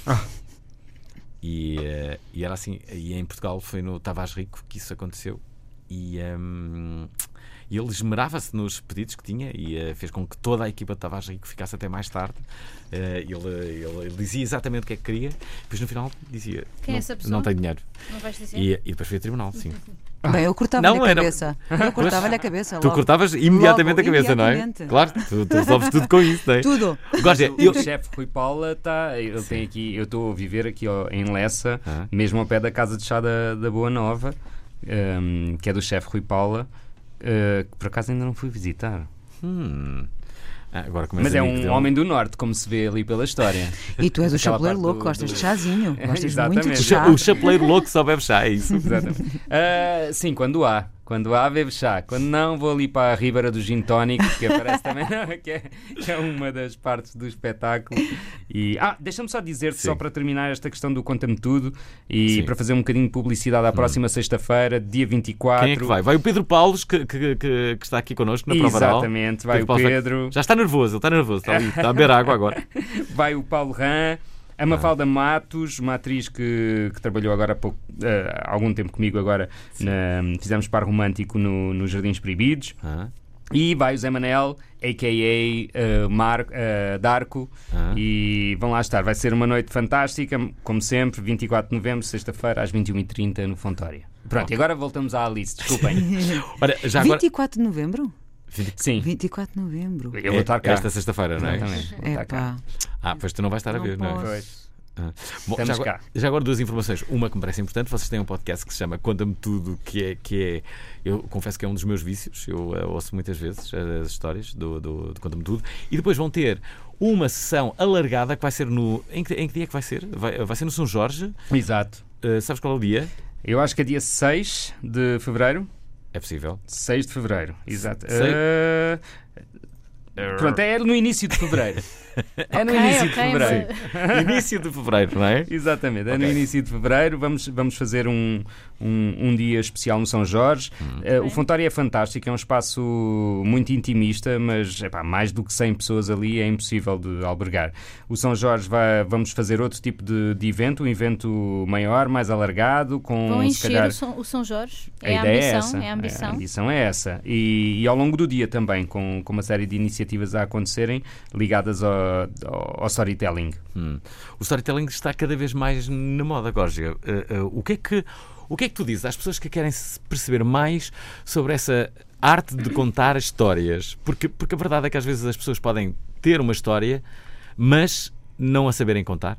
Speaker 4: E, uh, e era assim. E em Portugal foi no Tavares Rico que isso aconteceu. E, um, e ele esmerava-se nos pedidos que tinha e uh, fez com que toda a equipa de Tavares Rico ficasse até mais tarde. Uh, ele, ele, ele dizia exatamente o que é que queria, depois no final dizia:
Speaker 5: Quem é
Speaker 4: não,
Speaker 5: essa pessoa?
Speaker 4: não tenho dinheiro.
Speaker 5: Não vais dizer?
Speaker 4: E, e depois foi a tribunal, sim.
Speaker 7: Bem, eu cortava-lhe
Speaker 4: Não,
Speaker 7: a
Speaker 4: era-
Speaker 7: cabeça. Eu cortava-lhe a cabeça.
Speaker 4: Tu
Speaker 7: logo.
Speaker 4: cortavas imediatamente
Speaker 7: Logo,
Speaker 4: a cabeça, não é?
Speaker 7: imediatamente.
Speaker 4: Claro, tu, tu resolves tudo com isso, não é?
Speaker 7: Tudo.
Speaker 4: Gosto,
Speaker 6: O
Speaker 4: eu,
Speaker 6: chefe Rui Paula está. Ele tem aqui. Eu estou a viver aqui ó, em Lessa,
Speaker 4: Ah.
Speaker 6: mesmo ao pé da casa de chá da, da Boa Nova, hum, que é do chefe Rui Paula, uh, que por acaso ainda não fui visitar.
Speaker 4: hum, ah, agora começa
Speaker 6: Mas é
Speaker 4: amigo
Speaker 6: um
Speaker 4: dele.
Speaker 6: homem do norte, como se vê ali pela história.
Speaker 7: E tu és o
Speaker 6: Aquela
Speaker 7: chapeleiro
Speaker 6: parte
Speaker 7: louco,
Speaker 6: do-
Speaker 7: gostas
Speaker 6: do-
Speaker 7: de chazinho. Gostas muito de
Speaker 6: Exatamente.
Speaker 7: chá.
Speaker 4: O chapeleiro louco só bebe chá, é isso?
Speaker 6: Exatamente. Ah, sim, quando há. Quando há, bebo chá. Quando não, vou ali para a Ribeira do Gin Tónico, que aparece também, que é, que é uma das partes do espetáculo. E, ah, deixa-me só dizer-te,
Speaker 4: Sim.
Speaker 6: só para terminar esta questão do Conta-me Tudo, e
Speaker 4: Sim.
Speaker 6: para fazer um bocadinho de publicidade à próxima sexta-feira, dia vinte e quatro.
Speaker 4: Quem é que vai? Vai o Pedro Paulos, que, que, que, que está aqui connosco na prova oral.
Speaker 6: Exatamente, vai o
Speaker 4: Paulos
Speaker 6: Pedro,
Speaker 4: Já está nervoso, ele está nervoso, está ali, está a beber água agora.
Speaker 6: vai o Paulo Ram, a Mafalda Matos, uma atriz que, que trabalhou agora há, pouco, ah, há algum tempo comigo agora, na, fizemos par romântico no, nos Jardins Proibidos.
Speaker 4: Ah,
Speaker 6: E vai o Zé Manel, a k a. Uh, Mar, uh, Darko,
Speaker 4: Ah.
Speaker 6: e vão lá estar. Vai ser uma noite fantástica, como sempre, vinte e quatro de novembro, sexta-feira, às vinte e uma e trinta, no Fontória. Pronto, e agora voltamos à Alice, desculpem.
Speaker 4: Ora, já agora.
Speaker 7: vinte e quatro de novembro?
Speaker 6: Sim,
Speaker 7: vinte e quatro de novembro.
Speaker 6: eu vou estar cá.
Speaker 4: Esta sexta-feira, não é?
Speaker 6: Exatamente, vou
Speaker 7: É
Speaker 6: estar cá.
Speaker 7: pá.
Speaker 4: Ah, pois tu não vais estar a
Speaker 7: Não
Speaker 4: ver, não é?
Speaker 7: posso.
Speaker 6: Pois.
Speaker 4: Ah. Bom,
Speaker 6: Estamos
Speaker 4: já, agora,
Speaker 6: cá.
Speaker 4: já agora duas informações. Uma que me parece importante, vocês têm um podcast que se chama Conta-me Tudo, que é, que é eu confesso que é um dos meus vícios, eu uh, ouço muitas vezes as histórias do, do, do Conta-me Tudo, e depois vão ter uma sessão alargada que vai ser no... Em que, em que dia é que vai ser? Vai, vai ser no São Jorge.
Speaker 6: Exato.
Speaker 4: Uh, sabes qual é o dia?
Speaker 6: Eu acho que é dia seis de fevereiro.
Speaker 4: É possível.
Speaker 6: seis de fevereiro, exato.
Speaker 4: Sei-
Speaker 6: Uh, Pronto, é no início de fevereiro. É no
Speaker 5: Ok,
Speaker 6: início de
Speaker 5: ok,
Speaker 6: fevereiro.
Speaker 5: mas-
Speaker 4: Início de fevereiro, não é?
Speaker 6: Exatamente, é no
Speaker 4: Ok.
Speaker 6: início de fevereiro. Vamos, vamos fazer um, um, um dia especial no São Jorge. Eh, o Fontória é fantástico, é um espaço muito intimista, mas epá, mais do que cem pessoas ali é impossível de albergar. O São Jorge vai, vamos fazer outro tipo de, de evento, um evento maior, mais alargado, com
Speaker 5: Vão
Speaker 6: se
Speaker 5: encher
Speaker 6: calhar.
Speaker 5: o, São, o São Jorge.
Speaker 6: A
Speaker 5: É a
Speaker 6: ideia é
Speaker 5: ambição.
Speaker 6: essa.
Speaker 5: É a ambição.
Speaker 6: A ambição é essa. E, e ao longo do dia também, com, com uma série de iniciativas a acontecerem ligadas ao, ao, ao storytelling.
Speaker 4: Hum. O storytelling está cada vez mais na moda, Górgia. Uh, uh, o que é que o que é que tu dizes às pessoas que querem se perceber mais sobre essa arte de contar histórias? Porque, porque a verdade é que às vezes as pessoas podem ter uma história, mas não a saberem contar.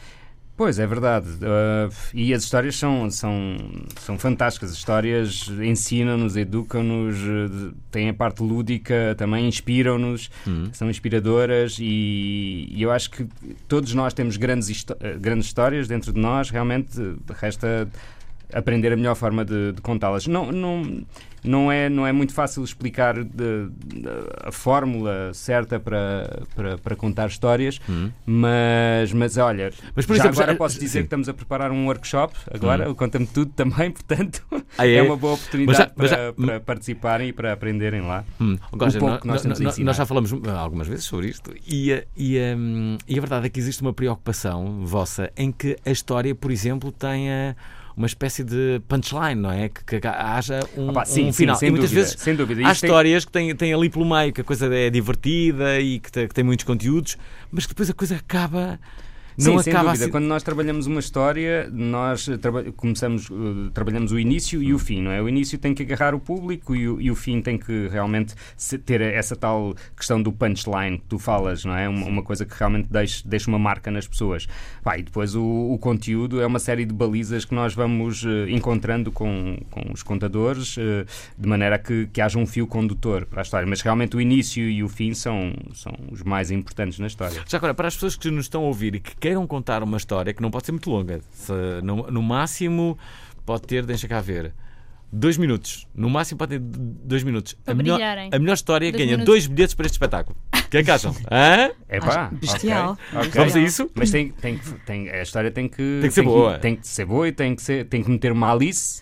Speaker 6: Pois, é verdade. Uh, e as histórias são, são, são fantásticas. As histórias ensinam-nos, educam-nos, uh, têm a parte lúdica, também inspiram-nos,
Speaker 4: Hum.
Speaker 6: são inspiradoras e, e eu acho que todos nós temos grandes, histó- uh, grandes histórias dentro de nós. Realmente uh, resta aprender a melhor forma de, de contá-las. Não, não, não, é, não é muito fácil explicar de, de, a fórmula certa para, para, para contar histórias,
Speaker 4: Hum.
Speaker 6: mas, mas olha,
Speaker 4: Mas, por
Speaker 6: já
Speaker 4: exemplo,
Speaker 6: agora
Speaker 4: já-
Speaker 6: posso dizer
Speaker 4: sim.
Speaker 6: que estamos a preparar um workshop agora, o Conta-me Tudo também, portanto
Speaker 4: Ah, é?
Speaker 6: é uma boa oportunidade
Speaker 4: Mas já- mas
Speaker 6: para,
Speaker 4: já-
Speaker 6: para participarem e para aprenderem lá.
Speaker 4: Hum. Górgia,
Speaker 6: pouco
Speaker 4: nó-
Speaker 6: que nós
Speaker 4: nó-
Speaker 6: temos a
Speaker 4: nó-
Speaker 6: ensinar.
Speaker 4: nós já falamos uh, algumas vezes sobre isto e, uh, e, um, e a verdade é que existe uma preocupação vossa em que a história, por exemplo, tenha uma espécie de punchline, não é? Que, que haja um,
Speaker 6: Opa, sim,
Speaker 4: um
Speaker 6: sim,
Speaker 4: final.
Speaker 6: sem
Speaker 4: e muitas
Speaker 6: dúvida,
Speaker 4: vezes
Speaker 6: sem dúvida.
Speaker 4: há
Speaker 6: Isto tem-
Speaker 4: histórias que têm, têm ali pelo meio que a coisa é divertida e que, te- que tem muitos conteúdos, mas que depois a coisa acaba... Não
Speaker 6: Sim, sem
Speaker 4: acaba
Speaker 6: dúvida.
Speaker 4: assim...
Speaker 6: Quando nós trabalhamos uma história, nós eh, traba- começamos, uh, trabalhamos o início e o fim, não é? O início tem que agarrar o público e o, e o fim tem que realmente se- ter essa tal questão do punchline que tu falas, não é? Uma, uma coisa que realmente deixe, deixe uma marca nas pessoas. Pá, e depois o, o conteúdo é uma série de balizas que nós vamos uh, encontrando com, com os contadores, uh, de maneira que, que haja um fio condutor para a história. Mas realmente o início e o fim são, são os mais importantes na história.
Speaker 4: Já agora, para as pessoas que nos estão a ouvir e que queiram contar uma história que não pode ser muito longa, se, no, no máximo pode ter, deixa cá ver, dois minutos. No máximo pode ter dois minutos.
Speaker 5: Para
Speaker 4: a, melhor,
Speaker 5: brilharem.
Speaker 4: a melhor história
Speaker 5: Dois
Speaker 4: ganha
Speaker 5: minutos.
Speaker 4: dois bilhetes para este espetáculo. O que é que acham? Hã?
Speaker 6: É pá,
Speaker 7: Acho bestial.
Speaker 6: ok, ok.
Speaker 4: Vamos a isso?
Speaker 6: Mas tem, tem, que- tem, a história tem que,
Speaker 4: Tem que ser boa.
Speaker 6: Tem que ser boa e tem que, ser, tem que meter uma Alice.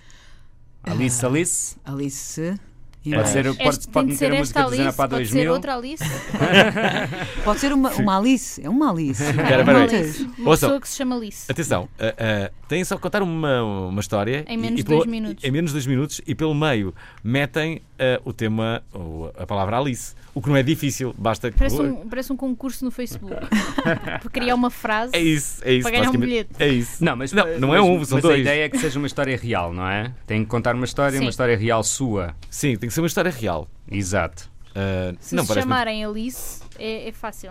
Speaker 6: Alice, Alice.
Speaker 7: Alice.
Speaker 6: Pode, ser,
Speaker 5: Este
Speaker 6: pode,
Speaker 5: tem
Speaker 6: pode
Speaker 5: de
Speaker 6: meter
Speaker 5: ser
Speaker 6: a
Speaker 5: esta
Speaker 6: música do Zena
Speaker 5: Alice,
Speaker 6: para
Speaker 5: pode
Speaker 6: dois
Speaker 5: ser
Speaker 6: mil.
Speaker 5: outra Alice.
Speaker 7: Pode ser uma, uma Alice. É uma Alice.
Speaker 4: Espera, espera
Speaker 5: Uma
Speaker 4: aí.
Speaker 5: Alice. Uma
Speaker 4: Ouçam.
Speaker 5: pessoa que se chama Alice.
Speaker 4: Atenção, ah, ah, têm só que contar uma, uma história
Speaker 5: Em menos
Speaker 4: e,
Speaker 5: de
Speaker 4: pelo-
Speaker 5: dois minutos.
Speaker 4: Em menos de dois minutos e pelo meio metem ah, o tema, ou a palavra Alice. O que não é difícil, basta que.
Speaker 5: Parece um, parece um concurso no Facebook. Para criar uma frase.
Speaker 4: É isso, é isso.
Speaker 5: Para ganhar um
Speaker 4: basicamente.
Speaker 5: bilhete.
Speaker 4: É isso.
Speaker 6: Não, mas,
Speaker 4: Não, não é
Speaker 6: mas-
Speaker 4: um, são
Speaker 6: mas
Speaker 4: dois.
Speaker 6: a ideia é que seja uma história real, não é? Tem que contar uma história,
Speaker 5: Sim.
Speaker 6: uma história real sua.
Speaker 4: Sim, tem que ser uma história real.
Speaker 6: Exato.
Speaker 4: Ah,
Speaker 5: Se
Speaker 4: não
Speaker 5: se
Speaker 4: parece muito-
Speaker 5: chamarem Alice, é, é fácil.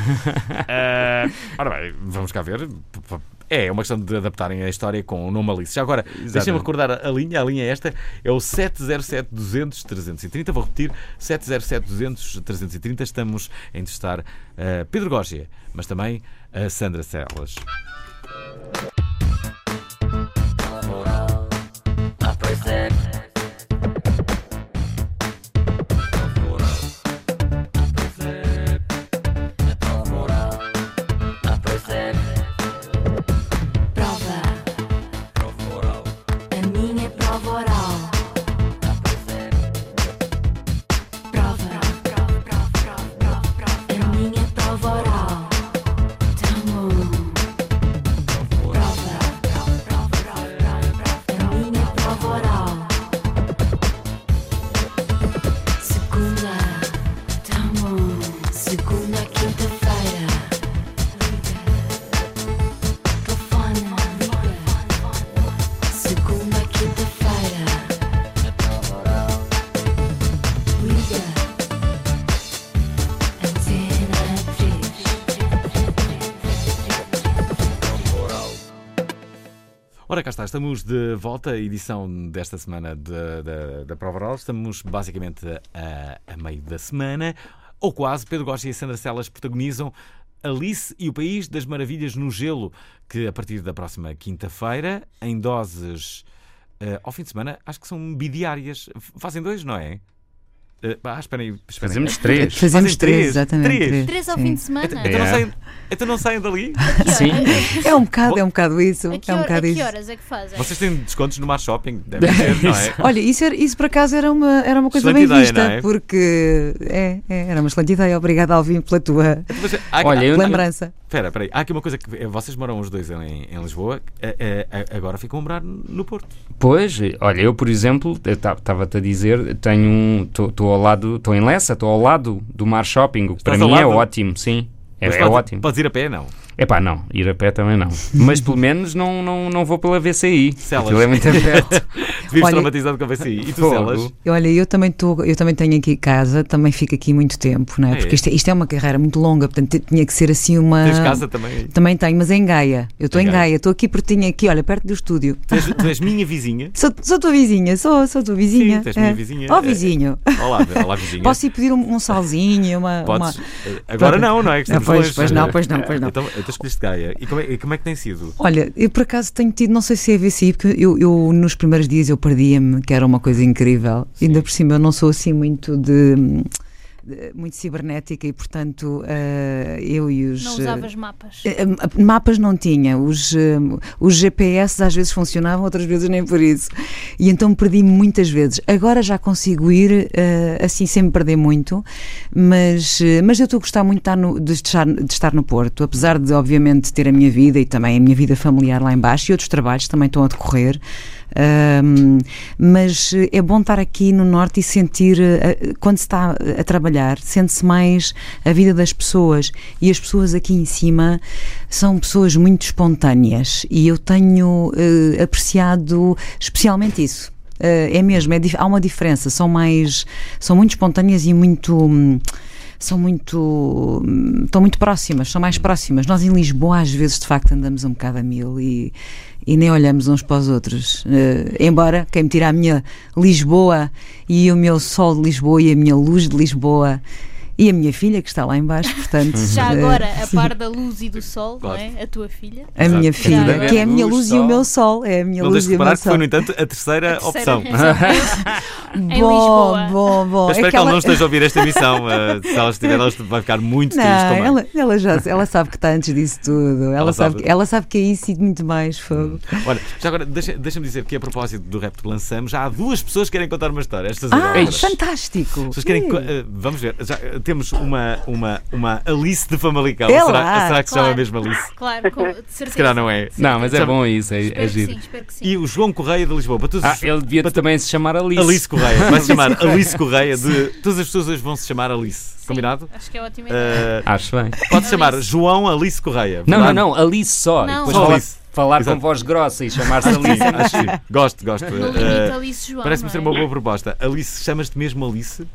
Speaker 4: Ah, ora bem, vamos cá ver. É uma questão de adaptarem a história com o nome Alice. Já agora, deixem-me recordar a linha. A linha é esta. É o sete zero sete, duzentos, trezentos e trinta. Vou repetir. sete zero sete, duzentos, trezentos e trinta. Estamos a entrevistar uh, Pedro Górgia, mas também a Sandra Celas.
Speaker 9: Prova. A minha prova oral. Prova. A minha prova oral. Tamo. quinta-feira. Telefone. Segunda, quinta-feira. Liga. Antena três.
Speaker 4: Ora, cá está, estamos de volta à edição desta semana da, da, da Prova Oral. Estamos basicamente a, a meio da semana, ou quase. Pedro Gosta e a Sandra Celas protagonizam Alice e o País das Maravilhas no Gelo, que a partir da próxima quinta-feira, em doses uh, ao fim de semana, acho que são bidiárias. Fazem dois, não é? Uh, ah, esperem aí. esperem.
Speaker 6: Fazemos três.
Speaker 7: Fazemos
Speaker 4: Fazem
Speaker 7: três,
Speaker 4: três.
Speaker 7: exatamente.
Speaker 4: Três.
Speaker 7: Três,
Speaker 5: Três ao
Speaker 7: sim.
Speaker 5: fim de semana?
Speaker 4: Então, então, não
Speaker 6: É.
Speaker 4: saem, então não saem dali?
Speaker 6: Sim.
Speaker 7: É um bocado, é um bocado isso.
Speaker 5: A que,
Speaker 7: É um
Speaker 5: hora- a
Speaker 7: bocado
Speaker 5: que
Speaker 7: isso.
Speaker 5: horas é que fazem?
Speaker 4: Vocês têm descontos no Mar Shopping? Devem ter, não é?
Speaker 7: Olha, isso, era- isso por acaso era uma, era uma coisa
Speaker 4: Excelente
Speaker 7: bem
Speaker 4: ideia,
Speaker 7: vista,
Speaker 4: não é?
Speaker 7: porque é, é, era uma excelente ideia. Obrigada, Alvin, pela tua
Speaker 4: Mas, há-
Speaker 6: Olha, eu-
Speaker 7: lembrança.
Speaker 4: Espera, espera aí. Há aqui uma coisa que vocês moram os dois em, em Lisboa, eh, eh, agora ficam a morar no Porto.
Speaker 6: Pois, olha, eu por exemplo, estava-te a dizer, tenho um, estou ao lado, estou em Lessa, estou ao lado do Mar Shopping, o que para
Speaker 4: Estás ao
Speaker 6: mim é
Speaker 4: lado?
Speaker 6: ótimo, sim, é,
Speaker 4: Mas
Speaker 6: é
Speaker 4: podes,
Speaker 6: ótimo.
Speaker 4: Podes ir a pé, não?
Speaker 6: É pá, não, ir a pé também não, mas pelo menos não, não, não vou pela V C I,
Speaker 4: Celas.
Speaker 6: aquilo é muito perto.
Speaker 4: Vives
Speaker 7: Olha-
Speaker 4: traumatizado com a V C I. E tu,
Speaker 6: Fogo.
Speaker 4: Celas?
Speaker 7: Olha, eu também, tô, eu também tenho aqui casa, também fico aqui muito tempo, não é?
Speaker 4: É.
Speaker 7: Porque isto, é- isto é uma carreira muito longa, portanto tinha que ser assim uma.
Speaker 4: Tens casa também?
Speaker 7: Também tenho, mas é em Gaia. Eu estou
Speaker 4: Em
Speaker 7: em
Speaker 4: Gaia.
Speaker 7: Gaia, estou aqui pertinho, aqui, olha, perto do estúdio.
Speaker 4: Tu és, tu és minha vizinha.
Speaker 7: Sou, sou tua vizinha, sou, sou tua vizinha.
Speaker 4: Sim, tu és minha
Speaker 7: É.
Speaker 4: vizinha.
Speaker 7: Ó,
Speaker 4: É.
Speaker 7: vizinho.
Speaker 4: Olá, olá vizinha.
Speaker 7: Posso ir pedir um, um salzinho, uma.
Speaker 4: Podes.
Speaker 7: uma-
Speaker 4: Eh, Agora não, não é? Que
Speaker 7: Não,
Speaker 4: estamos
Speaker 7: pois,
Speaker 4: longe.
Speaker 7: pois não, pois não, pois não.
Speaker 4: Então, então escolheste Gaia. E como é, e como é que tem sido?
Speaker 7: Olha, eu por acaso tenho tido, não sei se é V C I, porque eu, eu nos primeiros dias eu perdia-me, que era uma coisa incrível. Ainda por cima eu não sou assim muito de. de- muito cibernética e, portanto, eh, eu e os.
Speaker 5: Não usavas mapas?
Speaker 7: eh, eh, mapas não tinha, os, eh, os G P S às vezes funcionavam, outras vezes nem por isso. E então perdi-me muitas vezes. Agora já consigo ir eh, assim sem me perder muito, mas, eh, mas eu estou a gostar muito de estar, no, de, estar, de estar no Porto, apesar de, obviamente, ter a minha vida e também a minha vida familiar lá em baixo e outros trabalhos também estão a decorrer. Um, mas é bom estar aqui no Norte e sentir, uh, quando se está a trabalhar, sente-se mais a vida das pessoas, e as pessoas aqui em cima são pessoas muito espontâneas e eu tenho uh, apreciado especialmente isso. Uh, é mesmo, é, dif- há uma diferença, são mais, são muito espontâneas e muito... hum, são muito hum, estão muito próximas, são mais próximas. Nós em Lisboa às vezes de facto andamos um bocado a mil e, e nem olhamos uns para os outros, uh, embora quem me tira a minha Lisboa e o meu sol de Lisboa e a minha luz de Lisboa e a minha filha que está lá em baixo, portanto
Speaker 5: Já
Speaker 7: uh,
Speaker 5: agora, a par da luz e do sol, não é? A tua filha.
Speaker 7: a minha
Speaker 4: Exato.
Speaker 7: filha,
Speaker 5: Já.
Speaker 7: que é a minha luz,
Speaker 6: Luz,
Speaker 7: e o
Speaker 6: sol.
Speaker 7: meu sol, é a minha
Speaker 4: Não
Speaker 7: luz
Speaker 4: deixes de
Speaker 7: e o meu
Speaker 4: reparar que
Speaker 7: sol.
Speaker 4: foi, no entanto, a terceira,
Speaker 5: A
Speaker 4: opção.
Speaker 5: terceira- em
Speaker 7: bom,
Speaker 5: Lisboa.
Speaker 7: bom, bom.
Speaker 4: Eu espero
Speaker 7: É
Speaker 4: que ela
Speaker 7: ela-
Speaker 4: não esteja a ouvir esta emissão. eh, se ela estiver, ela vai ficar muito
Speaker 7: Não,
Speaker 4: triste também.
Speaker 7: ela, ela já ela sabe que está antes disso tudo. Ela,
Speaker 4: Ela
Speaker 7: sabe,
Speaker 4: sabe.
Speaker 7: que- ela sabe que é isso e muito mais fogo.
Speaker 4: Olha, já agora, deixa- deixa-me dizer que a propósito do rap que lançamos, já há duas pessoas que querem contar uma história. Estas
Speaker 7: Ah,
Speaker 4: agora.
Speaker 7: fantástico!
Speaker 4: As pessoas querem.
Speaker 7: Sim.
Speaker 4: co- eh, vamos ver, já, eh, temos uma, uma, uma Alice de Famalicão.
Speaker 7: É
Speaker 4: será,
Speaker 7: lá,
Speaker 4: será que se
Speaker 5: claro.
Speaker 4: chama mesmo Alice?
Speaker 5: Claro, com, de certeza.
Speaker 4: Se calhar não é.
Speaker 6: Não, mas é
Speaker 4: Sabe-
Speaker 6: bom isso, é,
Speaker 5: Espero
Speaker 6: é
Speaker 5: que
Speaker 6: giro.
Speaker 5: sim, espero que sim.
Speaker 4: E o João Correia de Lisboa. Para todos
Speaker 6: Ah,
Speaker 4: os-
Speaker 6: ele devia
Speaker 4: para-
Speaker 6: também se chamar Alice.
Speaker 4: Alice Correia. Vai se chamar Alice Correia. De, todas as pessoas hoje vão se chamar Alice.
Speaker 5: Sim,
Speaker 4: Combinado?
Speaker 5: Acho que é ótima ideia.
Speaker 4: Eh,
Speaker 6: Acho bem.
Speaker 4: pode se chamar
Speaker 5: Alice.
Speaker 4: João Alice Correia.
Speaker 6: Não, não,
Speaker 4: verdade?
Speaker 6: não, Alice só.
Speaker 5: Não.
Speaker 6: E depois
Speaker 4: Só
Speaker 6: falar,
Speaker 4: Alice.
Speaker 6: falar
Speaker 4: Exato.
Speaker 6: com voz grossa e chamar-se
Speaker 4: Acho
Speaker 6: Alice.
Speaker 4: que sim, acho que sim. Gosto, gosto.
Speaker 5: No
Speaker 4: Eh,
Speaker 5: limite, Alice João.
Speaker 4: Parece-me
Speaker 5: não
Speaker 4: ser
Speaker 5: é?
Speaker 4: uma boa proposta. Alice, chamas-te mesmo Alice?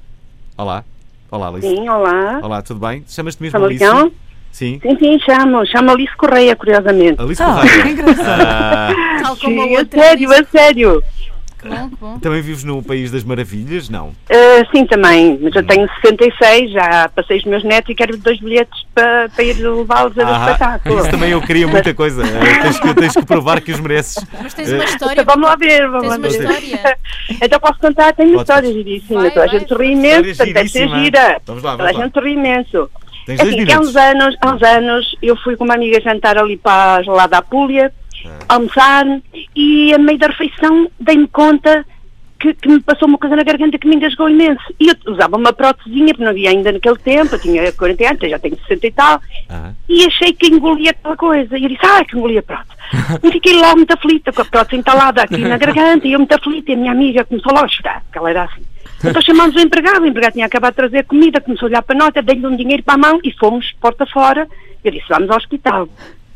Speaker 4: Olá. Olá, Alice.
Speaker 2: Sim, olá.
Speaker 4: Olá, tudo bem? Chamas-te mesmo
Speaker 2: Famalicão?
Speaker 4: Alice? Sim.
Speaker 2: Sim, sim, chamo. Chamo Alice Correia, curiosamente.
Speaker 4: Alice
Speaker 7: Ah,
Speaker 4: Correia.
Speaker 7: que engraçado.
Speaker 4: Ah,
Speaker 5: Tal como a
Speaker 2: Sim, a
Speaker 5: outra.
Speaker 2: sério,
Speaker 5: Alice.
Speaker 2: a sério.
Speaker 5: Que bom, que bom.
Speaker 4: também vives no País das Maravilhas? Não.
Speaker 2: Uh, sim, também. Mas eu tenho sessenta e seis, já passei os meus netos e quero dois bilhetes para, para ir levá-los a ver o
Speaker 4: Ah,
Speaker 2: espetáculo.
Speaker 4: isso também eu queria muita coisa. Eh, tens, que, tens que provar que os mereces.
Speaker 5: Mas tens uma
Speaker 4: Eh,
Speaker 5: história.
Speaker 2: Então vamos lá ver, vamos
Speaker 5: Tens
Speaker 2: lá
Speaker 5: uma
Speaker 2: ver.
Speaker 5: história.
Speaker 2: Então posso contar, tenho
Speaker 4: Podes,
Speaker 2: histórias giríssimas.
Speaker 5: Vai,
Speaker 2: Toda a
Speaker 5: vai,
Speaker 2: gente sorri
Speaker 5: vai.
Speaker 2: imenso,
Speaker 4: História
Speaker 2: portanto deve ser
Speaker 4: giríssima.
Speaker 2: gira.
Speaker 4: Vamos lá,
Speaker 2: Toda a
Speaker 4: vamos lá.
Speaker 2: gente sorri imenso.
Speaker 4: Tens
Speaker 2: É
Speaker 4: dois
Speaker 2: assim, que há uns
Speaker 4: minutos.
Speaker 2: anos, há uns anos eu fui com uma amiga jantar ali para lá da Apulia, almoçar, e a meio da refeição dei-me conta que, que me passou uma coisa na garganta que me engasgou imenso. E eu usava uma prótesezinha, porque não havia ainda naquele tempo, eu tinha quarenta anos, já tenho sessenta e tal,
Speaker 4: Ah,
Speaker 2: e achei que engolia aquela coisa. E eu disse, ah, que engolia a prótese. E fiquei lá muito aflita, com a prótese entalada aqui na garganta, e eu muito aflita, e a minha amiga começou logo a chorar, porque ela era assim. Então chamámos o empregado, o empregado tinha acabado de trazer comida, começou a olhar para a nota, dei-lhe um dinheiro para a mão e fomos porta fora. Eu disse, vamos ao hospital.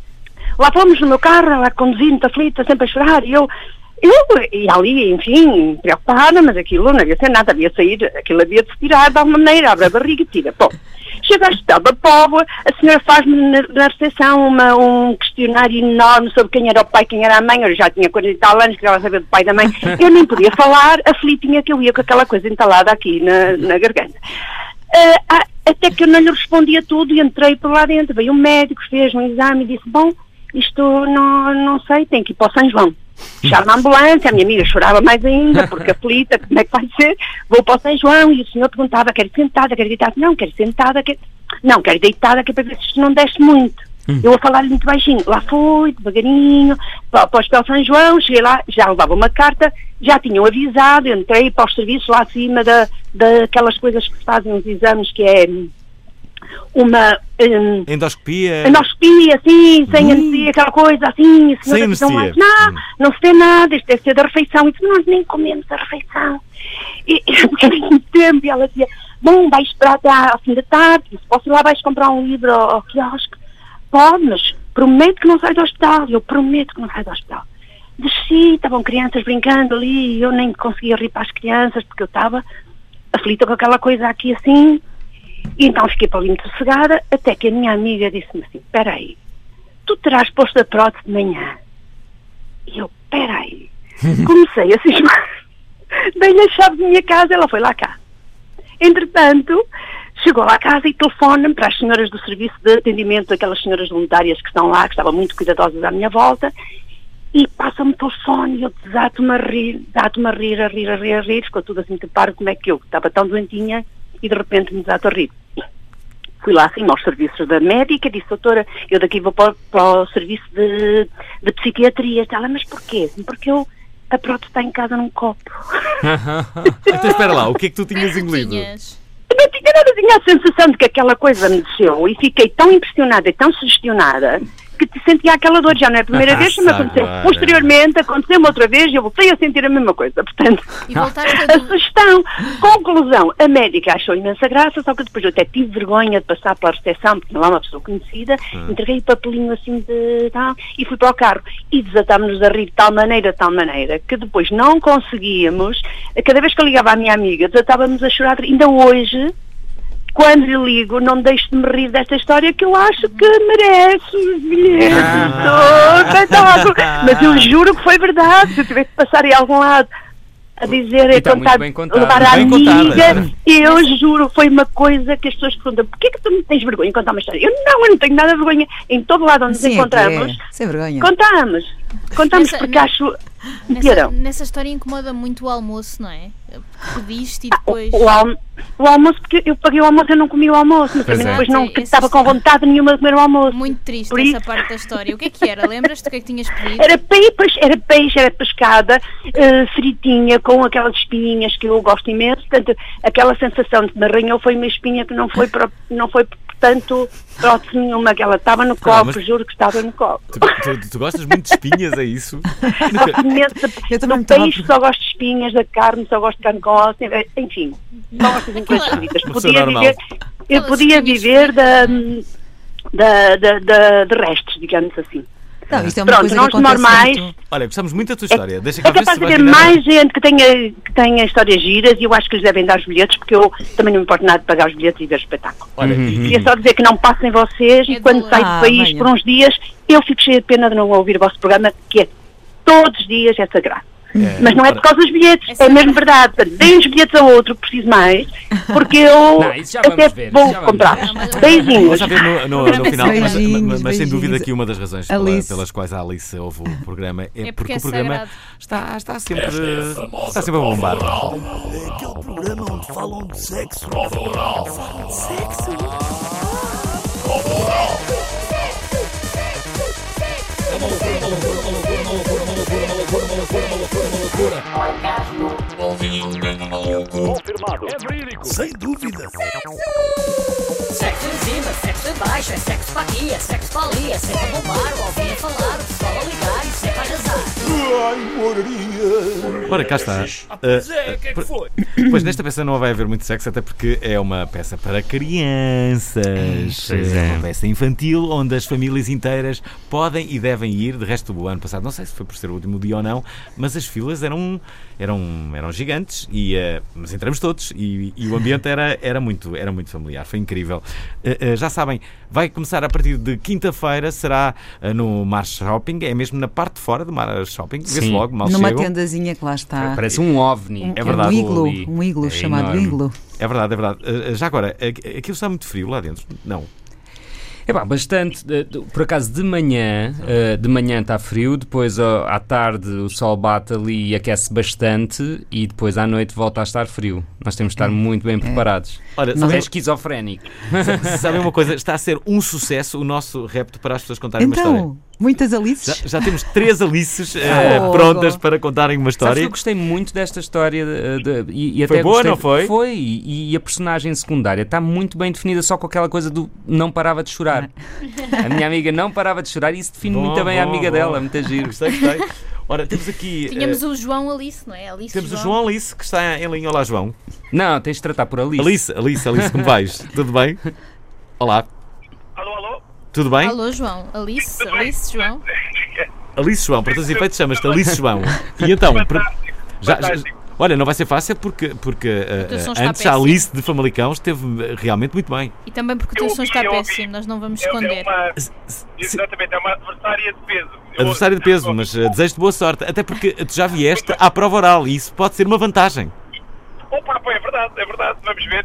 Speaker 2: Lá fomos no meu carro, ela conduzindo, muito aflita, sempre a chorar, e eu, eu, e ali, enfim, preocupada, mas aquilo não havia ser nada, havia sair, aquilo havia de se tirar de alguma maneira, abre a barriga e tira. Bom, chego ao hospital da Póvoa, a senhora faz-me na, na recepção uma, um questionário enorme sobre quem era o pai, quem era a mãe, eu já tinha quarenta e tal anos, queria saber do pai e da mãe, eu nem podia falar, aflitinha que eu ia com aquela coisa entalada aqui na, na garganta. Uh, ah, até que eu não lhe respondia tudo e entrei por lá dentro, veio um médico, fez um exame e disse, bom, isto não, não sei, tem que ir para o São João. Chama a ambulância, a minha amiga chorava mais ainda, porque aflita, como é que vai ser? Vou para o São João e o senhor perguntava, quero ir sentada, quero ir deitada? Não, quero ir sentada, quero... não, quero ir deitada, que é para ver se isto não desce muito. Hum. Eu a falar-lhe muito baixinho. Lá fui, devagarinho, para, para o Hospital São João, cheguei lá, já levava uma carta, já tinham avisado, entrei para os serviços lá acima da, daquelas coisas que se fazem, uns exames, que é uma... Um,
Speaker 4: endoscopia?
Speaker 2: Endoscopia, sim, sem hum. anestesia, aquela coisa assim, a
Speaker 4: sem anestesia.
Speaker 2: Lá, não, hum. não se vê nada, isto deve ser da refeição. E disse, nós nem comemos a refeição. E, porque eu tinha tempo, e ela dizia, bom, vais esperar até ao fim da tarde, se posso ir lá, vais comprar um livro ao, ao quiosque. Pode, mas prometo que não sai do hospital. Eu prometo que não sai do hospital. Desci, estavam crianças brincando ali, e eu nem conseguia rir para as crianças, porque eu estava aflita com aquela coisa aqui assim. E então fiquei para ali muito sossegada, até que a minha amiga disse-me assim, espera aí, tu terás posto a prótese de manhã? E eu, espera aí. Comecei a cismar. Dei-lhe a chave da minha casa, ela foi lá cá. Entretanto, chegou lá à casa e telefona-me para as senhoras do serviço de atendimento, aquelas senhoras voluntárias que estão lá, que estavam muito cuidadosas à minha volta, e passa-me o telefone e eu desato-me a rir, desato-me a rir, a rir, a rir, a rir, ficou tudo assim, te paro como é que eu estava tão doentinha e de repente me desato a rir. Fui lá acima aos serviços da médica, disse, doutora, eu daqui vou para, para o serviço de, de psiquiatria. Ela, mas porquê? Porque eu, a prótese está em casa num copo.
Speaker 4: Então espera lá, o que é que tu tinhas engolido?
Speaker 2: Tinhas... Não tinha nada, tinha a sensação de que aquela coisa me desceu e fiquei tão impressionada e tão sugestionada que te sentia aquela dor. Já não é a primeira vez que me aconteceu. Posteriormente aconteceu-me outra vez e eu voltei a sentir a mesma coisa. Portanto,
Speaker 5: e voltaste a...
Speaker 2: a sugestão. Conclusão, a médica achou imensa graça, só que depois eu até tive vergonha de passar pela recepção, porque não é uma pessoa conhecida, hum. entreguei o papelinho assim de tal, e fui para o carro. E desatámos-nos a rir de tal maneira, de tal maneira, que depois não conseguíamos, cada vez que eu ligava à minha amiga, desatávamos a chorar. Ainda hoje, quando lhe ligo, não deixo de me rir desta história, que eu acho que merece os bilhetes do espetáculo. Mas eu juro que foi verdade. Se eu tivesse que passar em algum lado a dizer, a contar, levar a amiga, eu juro, foi uma coisa que as pessoas perguntam, porquê que tu não tens vergonha de contar uma história? Eu não, eu não tenho nada de vergonha. Em todo lado onde
Speaker 7: Sim,
Speaker 2: nos encontramos,
Speaker 7: é. Sem vergonha.
Speaker 2: contamos. Contamos
Speaker 5: Nessa-
Speaker 2: porque acho...
Speaker 5: Nessa, nessa história incomoda muito o almoço, não é? Pediste e depois...
Speaker 2: O, almo o almoço, porque eu paguei o almoço, eu não comi o almoço, mas
Speaker 6: Pois
Speaker 2: também
Speaker 6: é.
Speaker 2: depois não
Speaker 5: Essa
Speaker 2: estava com
Speaker 5: história-
Speaker 2: vontade nenhuma de comer o almoço.
Speaker 5: Muito triste
Speaker 2: Por
Speaker 5: essa
Speaker 2: isso-
Speaker 5: parte da história. O que é que era? Lembras-te o que é que tinhas pedido?
Speaker 2: Era peixe, era peixe, era pescada, eh, fritinha, com aquelas espinhas que eu gosto imenso. Portanto, aquela sensação de que me arranhou foi uma espinha que não foi, pro, não foi portanto, prótese nenhuma, que ela estava no copo,
Speaker 4: mas-
Speaker 2: juro que estava no copo.
Speaker 4: Tu, tu- tu gostas muito de espinhas, é isso?
Speaker 2: Gosto imenso de-
Speaker 7: Eu também
Speaker 2: do
Speaker 7: estava a
Speaker 2: peixe, só gosto de espinhas, da carne, só gosto de carne com osso, enfim, só gosto de coisas esquisitas.
Speaker 4: Uma pessoa
Speaker 2: Podia
Speaker 4: normal.
Speaker 2: viver, eu
Speaker 5: Aquelas
Speaker 2: podia
Speaker 5: espinhas
Speaker 2: viver da, da, da, da, de restos, digamos assim.
Speaker 7: Não, isto é uma
Speaker 2: Pronto,
Speaker 7: coisa
Speaker 2: nós
Speaker 7: que acontece
Speaker 2: normais...
Speaker 7: muito.
Speaker 4: Olha, gostamos muito da tua história. Deixa cá
Speaker 2: É
Speaker 4: ver
Speaker 2: capaz
Speaker 4: se
Speaker 2: de
Speaker 4: vai
Speaker 2: haver
Speaker 4: tirar-
Speaker 2: mais gente que tenha, que tenha histórias giras e eu acho que lhes devem dar os bilhetes, porque eu também não me importo nada de pagar os bilhetes e ver o espetáculo.
Speaker 4: Olha,
Speaker 6: Uhum.
Speaker 4: e-
Speaker 2: Queria só dizer que não passem vocês
Speaker 5: É
Speaker 2: e quando
Speaker 5: de
Speaker 2: saio
Speaker 7: Ah,
Speaker 2: do país
Speaker 7: venha.
Speaker 2: por uns dias, eu fico cheia de pena de não ouvir o vosso programa, que é todos os dias é sagrado.
Speaker 4: É,
Speaker 2: Mas não é
Speaker 4: ora,
Speaker 2: por causa dos bilhetes,
Speaker 5: É
Speaker 2: é,
Speaker 5: sagrado.
Speaker 2: mesmo verdade. Portanto, deem os bilhetes a outro que preciso mais, porque eu
Speaker 6: Não, isso já vamos
Speaker 2: até
Speaker 6: ver,
Speaker 2: vou
Speaker 6: isso já vamos
Speaker 2: comprar.
Speaker 5: ver. Não, mas-
Speaker 2: Beijinhos.
Speaker 4: Vamos já ver no, no, no final, mas,
Speaker 7: Beijinhos,
Speaker 4: mas- mas sem dúvida
Speaker 7: beijinhos.
Speaker 4: que uma das razões pela-
Speaker 7: Alice.
Speaker 4: pelas quais a Alice ouve o programa é,
Speaker 5: É porque
Speaker 4: porque
Speaker 5: é
Speaker 4: o programa
Speaker 5: sagrado.
Speaker 4: está, está, sempre, está sempre a bombar.
Speaker 10: É aquele programa onde falam de sexo. Falam de sexo.
Speaker 3: Confirmado. É verídico.
Speaker 10: Sem dúvida.
Speaker 11: Sexo em cima, sexo em baixo, é sexo para aqui, é sexo para ali, é sempre a bombar, o ouvir a falar, o pessoal a ligar e sempre a arrasar.
Speaker 4: Ora, cá está.
Speaker 10: Pois é, o que é que foi?
Speaker 4: Pois nesta peça não vai haver muito sexo, até porque é uma peça para crianças.
Speaker 6: Pois
Speaker 4: é
Speaker 6: é.
Speaker 4: uma peça infantil onde as famílias inteiras podem e devem ir. De resto, do ano passado, não sei se foi por ser o último dia ou não, mas as filas eram, eram, eram gigantes. E, uh, mas entramos todos e, e o ambiente era, era, muito, era muito familiar. Foi incrível. Uh, uh, já sabem, vai começar a partir de quinta-feira, será uh, no Mar Shopping, é mesmo na parte de fora do Mar Shopping. Vê-se
Speaker 6: Sim.
Speaker 4: logo, mal
Speaker 7: Numa
Speaker 4: chegam.
Speaker 7: tendazinha que lá está.
Speaker 6: Parece um ovni.
Speaker 7: Um,
Speaker 4: É verdade.
Speaker 7: um iglu,
Speaker 6: Ali.
Speaker 7: um iglu
Speaker 6: É
Speaker 7: chamado
Speaker 6: enorme.
Speaker 7: iglu.
Speaker 4: É verdade, é verdade. Uh, já agora, aqu- aquilo está muito frio lá dentro? Não.
Speaker 6: É pá, bastante. eh, Por acaso de manhã, eh, de manhã está frio, depois ó, à tarde o sol bate ali e aquece bastante e depois à noite volta a estar frio. Nós temos de estar muito bem preparados.
Speaker 4: Olha,
Speaker 6: Não
Speaker 4: sabe-
Speaker 6: é esquizofrénico.
Speaker 4: sa- sabem uma coisa? Está a ser um sucesso o nosso repto para as pessoas contarem uma história.
Speaker 7: Então, muitas Alices?
Speaker 4: Já, já temos três Alices eh,
Speaker 7: Oh,
Speaker 4: prontas
Speaker 7: oh.
Speaker 4: para contarem uma
Speaker 6: Sabes que
Speaker 4: história.
Speaker 6: eu gostei muito desta história de- de- e, e
Speaker 4: Foi
Speaker 6: até
Speaker 4: boa,
Speaker 6: gostei,
Speaker 4: não foi?
Speaker 6: Foi, e, e a personagem secundária está muito bem definida, só com aquela coisa do não parava de chorar. A minha amiga não parava de chorar e isso define
Speaker 4: Bom,
Speaker 6: muito bem a
Speaker 4: bom,
Speaker 6: amiga
Speaker 4: bom.
Speaker 6: dela, muito giro.
Speaker 4: Gostei, gostei. Ora, temos aqui.
Speaker 5: Tínhamos
Speaker 4: eh,
Speaker 5: o João Alice, não é? Alice
Speaker 4: temos o João Alice que está em linha. Olá, João.
Speaker 6: Não, tens de tratar por Alice.
Speaker 4: Alice, Alice, Alice, como vais? Tudo bem? Olá.
Speaker 3: Alô, alô?
Speaker 4: Tudo bem?
Speaker 5: Alô, João. Alice, Alice, João.
Speaker 4: Alice João, para todos os efeitos chamas-te Alice João. E então, per- já, já-
Speaker 3: Fantástico.
Speaker 4: olha, não vai ser fácil porque, porque eh,
Speaker 5: O teu som
Speaker 4: eh,
Speaker 5: está
Speaker 4: antes a
Speaker 5: péssimo.
Speaker 4: Alice de Famalicão esteve eh, realmente muito bem.
Speaker 5: E também porque o teu
Speaker 3: Eu
Speaker 5: som está
Speaker 3: ouvi, eu ouvi.
Speaker 5: péssimo, nós não vamos
Speaker 3: É, é
Speaker 5: esconder.
Speaker 3: uma,
Speaker 4: Se-
Speaker 3: exatamente, é uma adversária de peso. Eu-
Speaker 4: Adversário de peso, mas eh, desejo-te boa sorte, até porque tu já vieste à prova oral e isso pode ser uma vantagem.
Speaker 3: Opa, pô, é verdade, é verdade, vamos ver.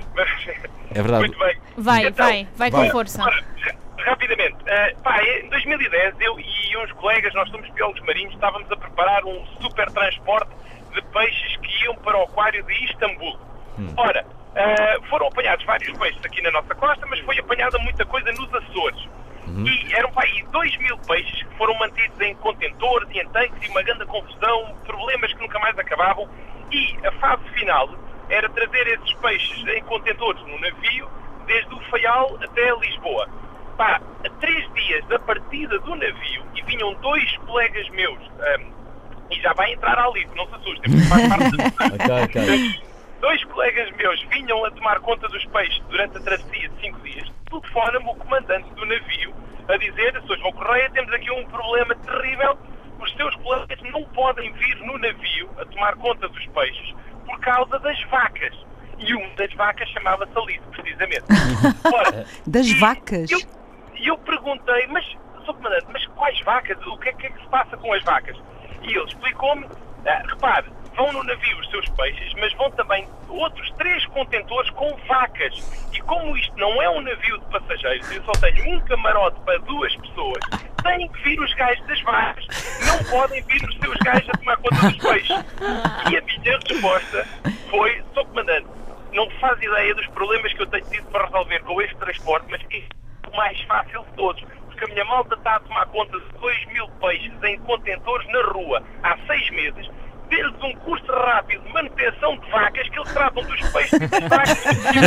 Speaker 4: É verdade.
Speaker 3: Muito bem.
Speaker 5: Vai,
Speaker 3: Então,
Speaker 5: vai, vai com
Speaker 4: vai.
Speaker 5: força.
Speaker 3: Ora, rapidamente, eh, pá, em dois mil e dez eu e uns colegas, nós somos biólogos marinhos, estávamos a preparar um super transporte de peixes que iam para o aquário de Istambul. Ora, eh, foram apanhados vários peixes aqui na nossa costa, mas foi apanhada muita coisa nos Açores. E eram para aí dois mil peixes que foram mantidos em contentores e em tanques e uma grande confusão, problemas que nunca mais acabavam. E a fase final era trazer esses peixes em contentores no navio, desde o Faial até Lisboa. Pá, a três dias da partida do navio, e vinham dois colegas meus, ahm, e já vai entrar a Alice, não se assustem, porque faz parte da...
Speaker 4: Ok, ok.
Speaker 3: Dois colegas meus vinham a tomar conta dos peixes durante a travessia de cinco dias. Telefona-me o comandante do navio a dizer: senhor João Correia, temos aqui um problema terrível. Os seus colegas não podem vir no navio a tomar conta dos peixes por causa das vacas. E uma das vacas chamava-se Alice, precisamente. Ora,
Speaker 7: Das
Speaker 3: e
Speaker 7: vacas?
Speaker 3: eu- E eu, perguntei, mas, senhor comandante, mas quais vacas? O que é, que é que se passa com as vacas? E ele explicou-me, ah, repare, vão no navio os seus peixes, mas vão também outros três contentores com vacas. E como isto não é um navio de passageiros, eu só tenho um camarote para duas pessoas, têm que vir os gajos das vacas. Não podem vir os seus gajos a tomar conta dos peixes. E a minha resposta foi: senhor comandante, não faz ideia dos problemas que eu tenho tido para resolver com este transporte, mas este é o mais fácil de todos. Porque a minha malta está a tomar conta de dois mil peixes em contentores na rua há seis meses. Dê-lhes um curso rápido de manutenção de vacas, que eles tratam dos peixes e das vacas.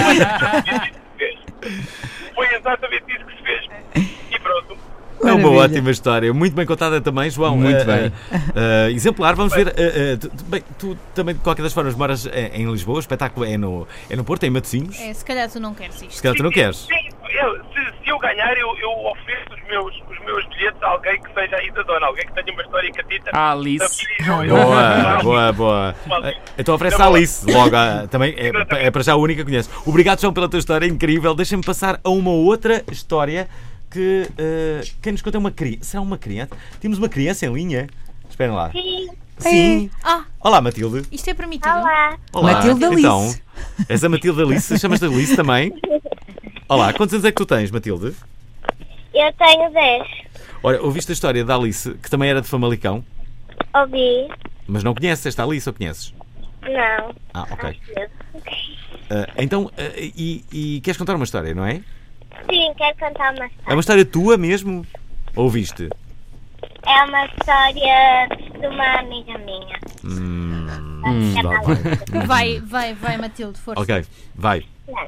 Speaker 3: Foi exatamente isso que se fez. E pronto.
Speaker 4: É uma
Speaker 7: Maravilha.
Speaker 4: ótima história, muito bem contada também, João.
Speaker 6: Muito
Speaker 4: Eh,
Speaker 6: bem.
Speaker 4: eh, eh, exemplar, vamos ver. eh, eh, tu, bem, tu também, de qualquer das formas, moras eh, em Lisboa, o espetáculo é no, é no Porto, é em Matosinhos.
Speaker 5: É, se calhar tu não queres
Speaker 4: Se
Speaker 5: isto.
Speaker 4: calhar tu não queres.
Speaker 3: Sim, eu- se, se eu ganhar, eu, eu ofereço os meus, os meus bilhetes a alguém que seja aí da zona, alguém que tenha uma história catita.
Speaker 6: A Alice.
Speaker 4: Boa, boa, boa. Eh, Então oferece a Alice, logo, ah, também é, é para já a única que conhece. Obrigado, João, pela tua história incrível. Deixa-me passar a uma outra história que eh, quem nos conta é uma criança. Será uma criança? Temos uma criança em linha? Esperem lá.
Speaker 12: Sim.
Speaker 4: Sim.
Speaker 5: Ah,
Speaker 4: Olá, Matilde.
Speaker 5: isto é permitido?
Speaker 12: Olá.
Speaker 4: Olá.
Speaker 7: Matilde Alice.
Speaker 4: Então, és a Matilde Alice? Chamas-te Alice também? Olá, quantos anos é que tu tens, Matilde?
Speaker 12: Eu tenho dez.
Speaker 4: Olha, ouviste a história da Alice, que também era de Famalicão,
Speaker 12: Ouvi?
Speaker 4: mas não conheces esta Alice ou conheces?
Speaker 12: Não.
Speaker 4: Ah, ok.
Speaker 12: Acho que-
Speaker 4: Ah, então, ah, e, e queres contar uma história, não é?
Speaker 12: Sim, quero contar uma
Speaker 4: É
Speaker 12: história.
Speaker 4: uma história tua mesmo? Ou ouviste?
Speaker 12: É uma história de uma amiga minha.
Speaker 4: Hum,
Speaker 12: Ela se chama
Speaker 4: tá bem.
Speaker 12: Alice.
Speaker 5: Vai, vai, vai, Matilde, força.
Speaker 4: Ok, vai.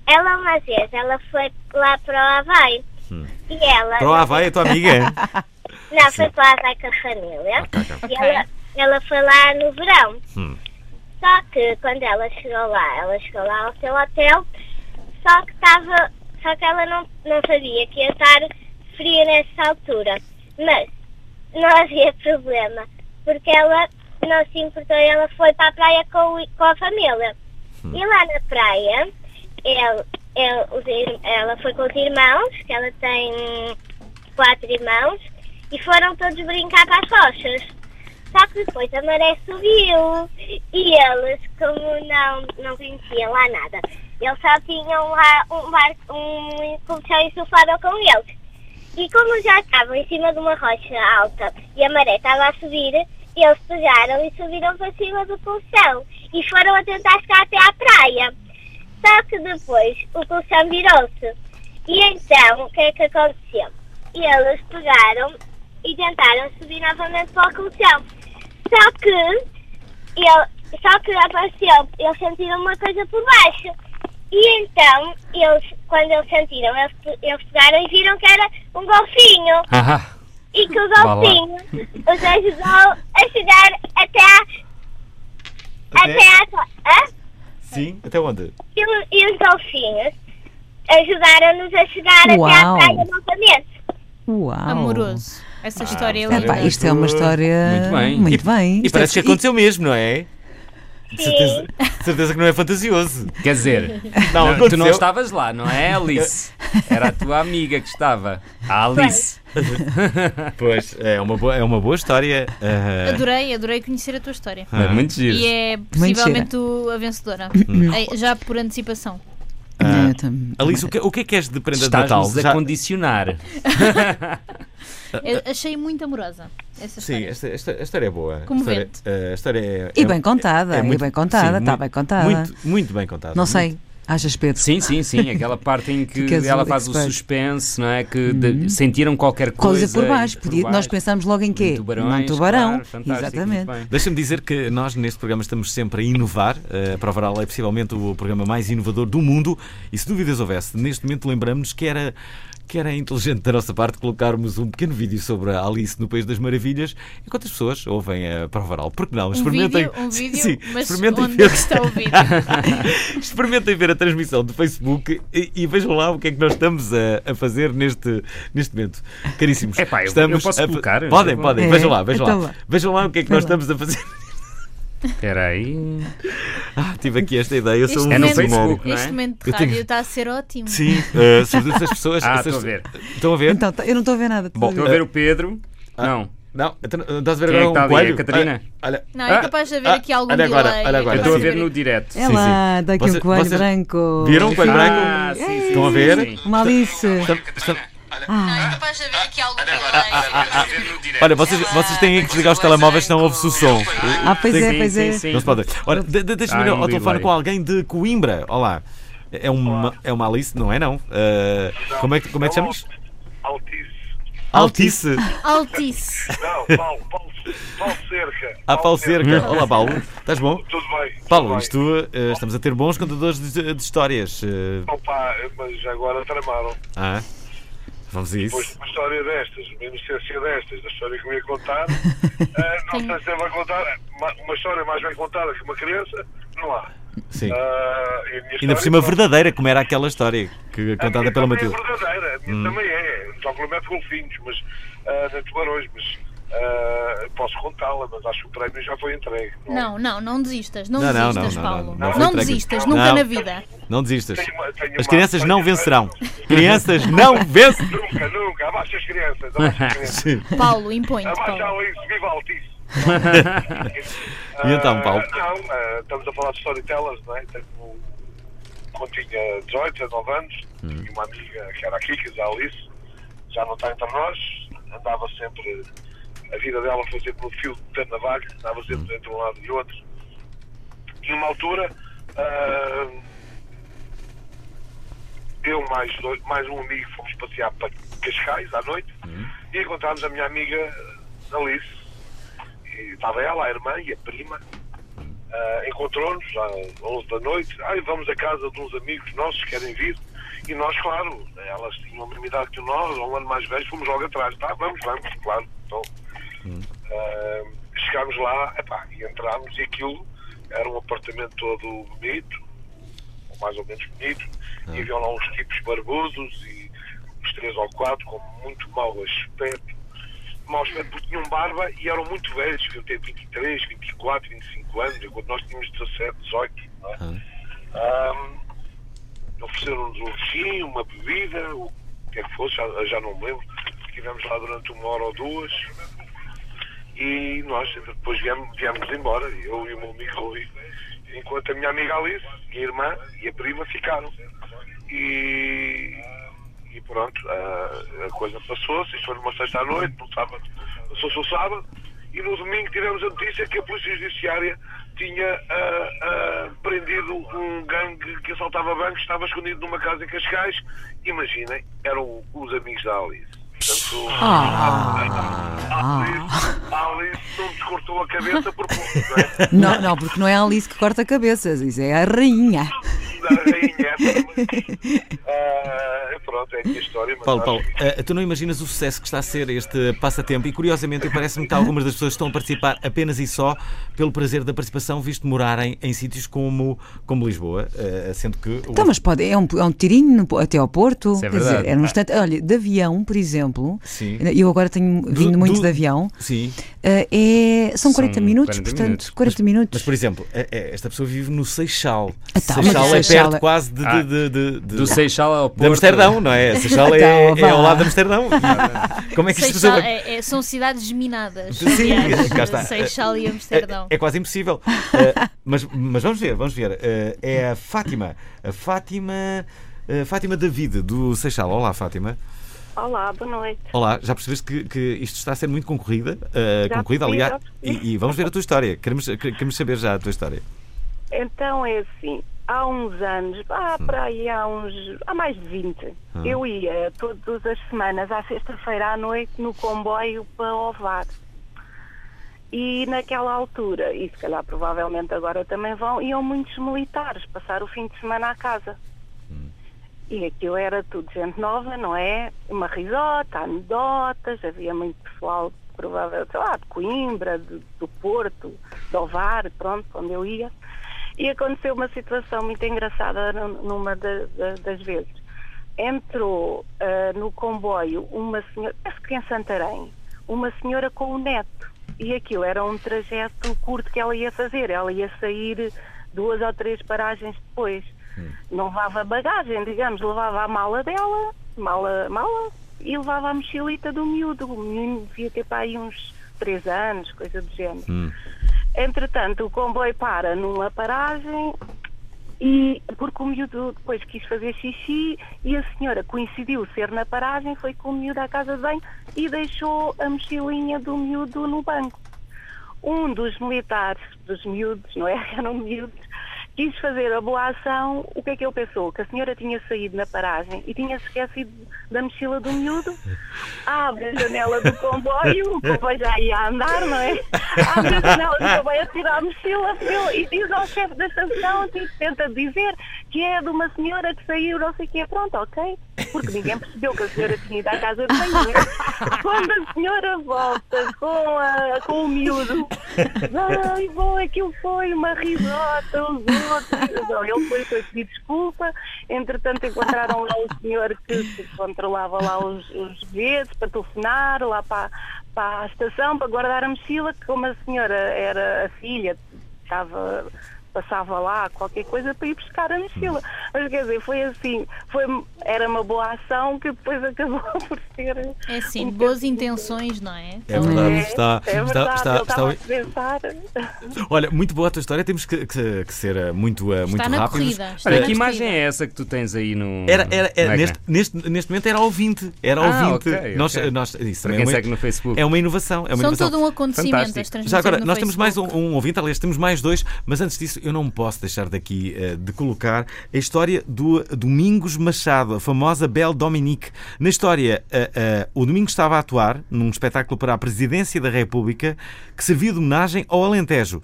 Speaker 12: ela uma vez, ela foi lá para o Havaí.
Speaker 4: Hum.
Speaker 12: E ela...
Speaker 4: Para o Havaí, a tua amiga?
Speaker 12: Não, foi para o Havaí com a família.
Speaker 4: Ok, ok.
Speaker 12: E ela, ela foi lá no verão.
Speaker 4: Hum.
Speaker 12: Só que quando ela chegou lá, ela chegou lá ao seu hotel, só que estava, só que ela não, não sabia que ia estar frio nessa altura. Mas não havia problema, porque ela não se importou e ela foi para a praia com, o- com a família.
Speaker 4: Hum.
Speaker 12: E lá na praia, ele, ele, os ir- ela foi com os irmãos, que ela tem quatro irmãos, e foram todos brincar para as rochas. Só que depois a maré subiu e eles, como não, não conheciam lá nada, eles só tinham lá um barco, um colchão insuflável com eles. E como já estavam em cima de uma rocha alta e a maré estava a subir, eles pegaram e subiram para cima do colchão e foram a tentar chegar até à praia. Só que depois o colchão virou-se. E então, o que é que aconteceu? Eles pegaram e tentaram subir novamente para o colchão. Só que, ele, só que apareceu, eles sentiram uma coisa por baixo. E então, eles, quando eles sentiram, eles, eles pegaram e viram que era um golfinho.
Speaker 6: Ah,
Speaker 12: E que o
Speaker 6: Vá lá.
Speaker 12: golfinho os ajudou a chegar até à...
Speaker 4: Até?
Speaker 12: Até à... Hã?
Speaker 4: Sim, até onde?
Speaker 12: E, o- e os golfinhos ajudaram-nos a chegar
Speaker 7: Uau.
Speaker 12: até à praia novamente.
Speaker 7: Uau!
Speaker 5: Amoroso. Essa história é
Speaker 7: Epá,
Speaker 5: linda.
Speaker 7: isto é uma história
Speaker 6: Muito bem.
Speaker 7: muito bem.
Speaker 4: E
Speaker 7: Isto
Speaker 4: parece que
Speaker 7: é-
Speaker 4: aconteceu mesmo, não é? De
Speaker 12: Sim.
Speaker 4: certeza, de certeza que não é fantasioso.
Speaker 6: quer dizer,
Speaker 4: Não,
Speaker 6: não, tu
Speaker 4: aconteceu.
Speaker 6: não estavas lá, não é, Alice? Era a tua amiga que estava. A Alice.
Speaker 4: Pois, é uma boa, é uma boa história. ah,
Speaker 5: Adorei, adorei conhecer a tua história.
Speaker 6: É muito giro.
Speaker 5: E é possivelmente o- a vencedora. É, já por antecipação.
Speaker 4: ah,
Speaker 7: Eu tam-
Speaker 4: Alice, o que, o que é que és de prenda de Natal?
Speaker 6: Estás-nos a
Speaker 4: Já-
Speaker 6: condicionar.
Speaker 5: Eu achei muito amorosa essa
Speaker 4: Sim,
Speaker 5: história.
Speaker 4: esta, esta, a história é boa. A história,
Speaker 5: Comovente.
Speaker 4: a história é,
Speaker 7: E
Speaker 4: é-
Speaker 7: bem contada,
Speaker 4: é
Speaker 7: e
Speaker 4: muito-
Speaker 7: bem contada,
Speaker 4: sim,
Speaker 7: está
Speaker 4: muito-
Speaker 7: bem contada.
Speaker 4: Muito, muito bem contada.
Speaker 7: Não
Speaker 4: Muito-
Speaker 7: sei, achas, Pedro?
Speaker 6: Sim, sim, sim. Aquela parte em que
Speaker 7: Ficas
Speaker 6: ela faz o
Speaker 7: expert.
Speaker 6: suspense, não é? Que de- sentiram qualquer coisa.
Speaker 7: Coisa por baixo.
Speaker 6: e por
Speaker 7: Podia- Nós
Speaker 6: baixo.
Speaker 7: pensamos logo em quê?
Speaker 6: Em tubarões,
Speaker 7: Num tubarão.
Speaker 6: claro, fantástico,
Speaker 7: Exatamente.
Speaker 6: muito bem.
Speaker 4: Deixa-me dizer que nós neste programa estamos sempre a inovar. Uh, a Prova Oral é possivelmente o programa mais inovador do mundo e se dúvidas houvesse, neste momento lembramos que era, que era inteligente da nossa parte colocarmos um pequeno vídeo sobre a Alice no País das Maravilhas enquanto as pessoas ouvem a Prova Oral. Por que não?
Speaker 5: Um
Speaker 4: Experimentem,
Speaker 5: vídeo, um vídeo
Speaker 4: Sim,
Speaker 5: mas
Speaker 4: experimentem
Speaker 5: onde
Speaker 4: ver.
Speaker 5: é que está o vídeo?
Speaker 4: Experimentem ver a transmissão do Facebook e, e vejam lá o que é que nós estamos a, a fazer neste, neste momento. Caríssimos.
Speaker 6: Epá, eu-
Speaker 4: estamos
Speaker 6: eu posso
Speaker 4: a fa-
Speaker 6: colocar?
Speaker 4: Podem,
Speaker 6: Eu-
Speaker 4: podem.
Speaker 7: É,
Speaker 4: Vejam lá, vejam
Speaker 7: então
Speaker 4: lá.
Speaker 7: vá.
Speaker 4: Vejam lá o que é que
Speaker 7: Vai
Speaker 4: nós
Speaker 7: lá.
Speaker 4: estamos a fazer.
Speaker 6: Espera aí.
Speaker 4: Ah, tive aqui esta ideia. Eu sou
Speaker 5: Este
Speaker 4: um
Speaker 6: É no
Speaker 5: momento-
Speaker 4: visionário.
Speaker 6: Facebook, não é?
Speaker 5: Este momento de
Speaker 4: Eu tenho-
Speaker 5: rádio está a ser ótimo.
Speaker 4: Sim, uh, sobretudo essas pessoas.
Speaker 6: Ah,
Speaker 4: essas-
Speaker 6: estou a ver.
Speaker 4: Estão a ver?
Speaker 7: Então, tá- eu não estou a ver nada.
Speaker 4: Bom,
Speaker 6: Estou a ver o Pedro. Não.
Speaker 4: Não, então, estás a ver
Speaker 6: Quem é
Speaker 4: agora
Speaker 6: que
Speaker 4: um
Speaker 6: está ali?
Speaker 4: coelho?
Speaker 6: A Catarina?
Speaker 4: Olha,
Speaker 5: Não, é
Speaker 6: Ah,
Speaker 5: capaz de haver
Speaker 4: ah,
Speaker 5: aqui algum
Speaker 4: olha agora,
Speaker 5: delay.
Speaker 4: olha
Speaker 5: é
Speaker 4: agora.
Speaker 6: Eu
Speaker 5: capaz
Speaker 6: estou a
Speaker 5: de
Speaker 6: ver
Speaker 5: haver
Speaker 6: no
Speaker 5: aqui-
Speaker 6: direto.
Speaker 7: É
Speaker 4: Sim,
Speaker 7: lá, dá aqui
Speaker 4: Vocês-
Speaker 7: um coelho
Speaker 4: vocês
Speaker 7: branco.
Speaker 4: viram o coelho branco?
Speaker 6: Ah, sim, sim,
Speaker 4: Estão a
Speaker 6: sim,
Speaker 4: ver?
Speaker 6: sim.
Speaker 7: Uma Alice.
Speaker 4: Estão- estão-
Speaker 5: É capaz de haver aqui algum delay.
Speaker 4: Olha, vocês, vocês têm que desligar os telemóveis, senão ouve-se o som.
Speaker 7: Ah, pois é,
Speaker 6: Sim,
Speaker 7: pois
Speaker 6: sim,
Speaker 7: é.
Speaker 6: sim.
Speaker 4: Não se pode. Ora, de- de- deixa-me ir
Speaker 6: Ah,
Speaker 4: ao
Speaker 6: um
Speaker 4: ao telefone
Speaker 6: delay.
Speaker 4: com alguém de Coimbra. Olá. É uma, é uma Alice, não é? Não. Uh, como, é que, como é que te chamas?
Speaker 3: Altice.
Speaker 4: Altice.
Speaker 5: Altice.
Speaker 3: Não, Paulo, Paulo, Paulo Cerca.
Speaker 4: Ah, Paulo Cerca. Olá, Paulo. Estás bom?
Speaker 3: Tudo bem. tudo
Speaker 4: Paulo,
Speaker 3: bem.
Speaker 4: isto, uh, estamos a ter bons contadores de, de histórias. uh,
Speaker 3: Opa, mas agora tramaram.
Speaker 4: ah, vamos a
Speaker 3: Depois
Speaker 4: isso.
Speaker 3: de uma história destas, uma inocência destas, da história que eu ia contar, ah, não sei se ele vai contar uma, uma história mais bem contada que uma criança, não há.
Speaker 4: Sim.
Speaker 3: Ah, e a minha
Speaker 4: Ainda
Speaker 3: história,
Speaker 4: por cima
Speaker 3: pronto,
Speaker 4: verdadeira, como era aquela história que,
Speaker 3: a
Speaker 4: contada
Speaker 3: minha
Speaker 4: pela
Speaker 3: também
Speaker 4: Matilde.
Speaker 3: é verdadeira, a minha
Speaker 4: Hum.
Speaker 3: também é. Só que não mete golfinhos, mas ah, nem tubarões, mas ah, posso contá-la, mas acho que o prémio já foi entregue. é?
Speaker 5: Não, não, não desistas. Não,
Speaker 4: Não, não,
Speaker 5: desistas,
Speaker 4: não, não,
Speaker 5: Paulo.
Speaker 4: não,
Speaker 5: Não,
Speaker 4: não foi entregue.
Speaker 5: desistas,
Speaker 4: Não.
Speaker 5: nunca na vida.
Speaker 4: Não desistas.
Speaker 3: Tenho uma- tenho
Speaker 4: As
Speaker 3: uma-
Speaker 4: crianças não
Speaker 3: tenho-
Speaker 4: vencerão. Crianças não vencem.
Speaker 3: Nunca, nunca. Abaixa as crianças. Abaixa as crianças.
Speaker 4: Sim.
Speaker 5: Paulo, impõe-te,
Speaker 3: Abaixa
Speaker 5: Paulo.
Speaker 3: a Alice, viva a Altice.
Speaker 4: E então, Paulo?
Speaker 3: Ah, não, ah, estamos a falar de storytellers, não é? Tenho, quando tinha dezoito, dezenove anos,
Speaker 4: Hum.
Speaker 3: e uma amiga que era a Kika, a Alice, já não está entre nós, andava sempre, a vida dela foi sempre no fio de navalha, andava sempre entre um lado e outro. E numa altura, ah, eu mais, dois, mais um amigo fomos passear para Cascais à noite e encontramos a minha amiga Alice. E estava ela, a irmã e a prima,
Speaker 13: Uh, encontrou-nos às onze da noite. Ai, vamos à casa de uns amigos nossos que querem vir. E nós, claro, elas tinham a mesma idade que nós, um ano mais velhos, fomos logo atrás. Tá, vamos, vamos, claro. Então, hum. uh, chegámos lá, epá, e entrámos, e aquilo era um apartamento todo bonito, ou mais ou menos bonito, hum. e haviam lá uns tipos barbudos, e uns três ou quatro, com muito mau aspecto. Mau aspecto porque tinham barba e eram muito velhos, deviam ter vinte e três, vinte e quatro, vinte e cinco anos, enquanto nós tínhamos dezassete, dezoito. Não é? Hum. Um, ofereceram-nos um lanchinho, uma bebida, o que é que fosse, já, já não me lembro. Estivemos lá durante uma hora ou duas e nós depois viemos, viemos embora, eu e o meu amigo Rui, enquanto a minha amiga Alice, minha irmã e a prima ficaram. E, e pronto, a, a coisa passou-se, isto foi numa sexta à noite, no sábado, passou-se o sábado, e no domingo tivemos a notícia que a Polícia Judiciária tinha uh, uh, prendido um gangue que assaltava bancos, estava escondido numa casa em Cascais. Imaginem, eram os amigos da Alice. Portanto,
Speaker 7: ah.
Speaker 13: a, Alice, a Alice não nos cortou a cabeça por pouco, não é?
Speaker 7: Não, não, porque não é a Alice que corta cabeças, isso é a rainha.
Speaker 13: A rainha, uh, pronto, é a minha história. Mas
Speaker 4: Paulo, Paulo, uh, tu não imaginas o sucesso que está a ser este passatempo, e curiosamente parece-me que algumas das pessoas estão a participar apenas e só pelo prazer da participação, visto morarem em sítios como, como Lisboa, uh, sendo que...
Speaker 7: Então, mas pode, é um, é um tirinho no, até ao Porto,
Speaker 6: isso é
Speaker 7: quer dizer, é num instante, olha, de avião, por exemplo,
Speaker 4: sim.
Speaker 7: Eu agora tenho vindo
Speaker 4: do,
Speaker 7: muito
Speaker 4: do,
Speaker 7: de avião,
Speaker 4: sim.
Speaker 7: Uh, é, são quarenta
Speaker 6: são
Speaker 7: minutos,
Speaker 6: quarenta
Speaker 7: portanto,
Speaker 6: minutos.
Speaker 7: quarenta
Speaker 4: mas,
Speaker 7: minutos.
Speaker 4: Mas, por exemplo, esta pessoa vive no Seixal.
Speaker 7: Então,
Speaker 4: Seixal é
Speaker 7: Seixal
Speaker 4: perto
Speaker 7: é...
Speaker 4: quase de,
Speaker 6: ah,
Speaker 4: de, de, de,
Speaker 6: do Seixal ao Porto.
Speaker 4: De Amsterdão, não é? Seixal é,
Speaker 7: então,
Speaker 4: é ao lado de Amsterdão. Como é que isto
Speaker 5: Seixal,
Speaker 4: se...
Speaker 5: é, é, são cidades geminadas.
Speaker 4: Sim,
Speaker 5: aliás,
Speaker 4: cá está.
Speaker 5: Seixal e Amsterdão.
Speaker 4: É, é quase impossível. uh, mas, mas vamos ver, vamos ver. Uh, é a Fátima. A Fátima. Uh, Fátima David, do Seixal. Olá, Fátima.
Speaker 2: Olá, boa noite.
Speaker 4: Olá, já percebeste que, que isto está a ser muito concorrida? Uh, concorrida,
Speaker 2: percebi,
Speaker 4: aliás. E, e vamos ver a tua história. Queremos, queremos saber já a tua história.
Speaker 2: Então é assim, há uns anos, ah, para aí há uns, há mais de vinte, hum. eu ia todas as semanas, à sexta-feira à noite, no comboio para Ovar. E naquela altura, e se calhar provavelmente agora também vão, iam muitos militares passar o fim de semana à casa. Hum. E aquilo era tudo gente nova, não é? Uma risota, anedotas, havia muito pessoal, provavelmente, sei lá, de Coimbra, de, do Porto, de Ovar, pronto, onde eu ia. E aconteceu uma situação muito engraçada numa de, de, das vezes. Entrou uh, no comboio uma senhora, acho que em Santarém, uma senhora com o neto. E aquilo era um trajeto curto que ela ia fazer. Ela ia sair duas ou três paragens depois. Hum. Não levava bagagem, digamos, levava a mala dela, mala, mala, e levava a mochilita do miúdo. O menino devia ter para aí uns três anos, coisa do género. Hum. Entretanto, o comboio para numa paragem e porque o miúdo depois quis fazer xixi e a senhora coincidiu ser na paragem, foi com o miúdo à casa de banho e deixou a mochilinha do miúdo no banco. Um dos militares, dos miúdos, não é? Eram miúdos, quis fazer a boa ação. O que é que ele pensou? Que a senhora tinha saído na paragem e tinha se esquecido da mochila do miúdo. Abre a janela do comboio, o comboio já ia a andar, não é? Abre a janela do comboio a tirar a mochila e diz ao chefe da estação, tipo, tenta dizer que é de uma senhora que saiu, não sei o quê. Pronto, ok? Porque ninguém percebeu que a senhora tinha ido à casa de banho, não é? Quando a senhora volta com, a, com o miúdo, ai, bom, aquilo foi uma risota, os outros. Não, ele foi para pedir desculpa. Entretanto, encontraram lá o senhor que, que controlava lá os, os bilhetes para telefonar lá para, para a estação, para guardar a mochila, que como a senhora era a filha, estava... passava lá qualquer coisa para ir buscar a mochila. Mas quer dizer, foi assim, foi, era uma boa ação que depois acabou por ser...
Speaker 5: É assim, um boas intenções, não é?
Speaker 4: É verdade,
Speaker 2: é,
Speaker 4: está,
Speaker 2: é verdade,
Speaker 4: está, está,
Speaker 2: ele
Speaker 4: está,
Speaker 2: está a pensar.
Speaker 4: Olha, muito boa a tua história, temos que, que, que ser muito, muito
Speaker 5: está na
Speaker 4: rápidos.
Speaker 5: corrida, está
Speaker 6: Olha,
Speaker 5: na
Speaker 6: que imagem
Speaker 5: corrida.
Speaker 6: é essa que tu tens aí no...
Speaker 4: Era, era, era,
Speaker 6: no
Speaker 4: neste, neste, neste momento era ouvinte. Era
Speaker 6: ah,
Speaker 4: ouvinte.
Speaker 6: okay,
Speaker 4: nós,
Speaker 6: okay.
Speaker 4: nós, isso
Speaker 6: Para
Speaker 4: é
Speaker 6: quem
Speaker 4: uma,
Speaker 6: segue no Facebook.
Speaker 4: É uma inovação. É uma
Speaker 5: São
Speaker 4: inovação.
Speaker 5: todo um acontecimento
Speaker 6: Fantástico.
Speaker 5: as transmissões.
Speaker 4: Já agora,
Speaker 5: no
Speaker 4: nós temos mais
Speaker 5: Facebook.
Speaker 4: um, um ouvinte, aliás, temos mais dois, mas antes disso eu não posso deixar daqui uh, de colocar a história do Domingos Machado, a famosa Belle Dominique. Na história, uh, uh, o Domingos estava a atuar num espetáculo para a Presidência da República que serviu de homenagem ao Alentejo.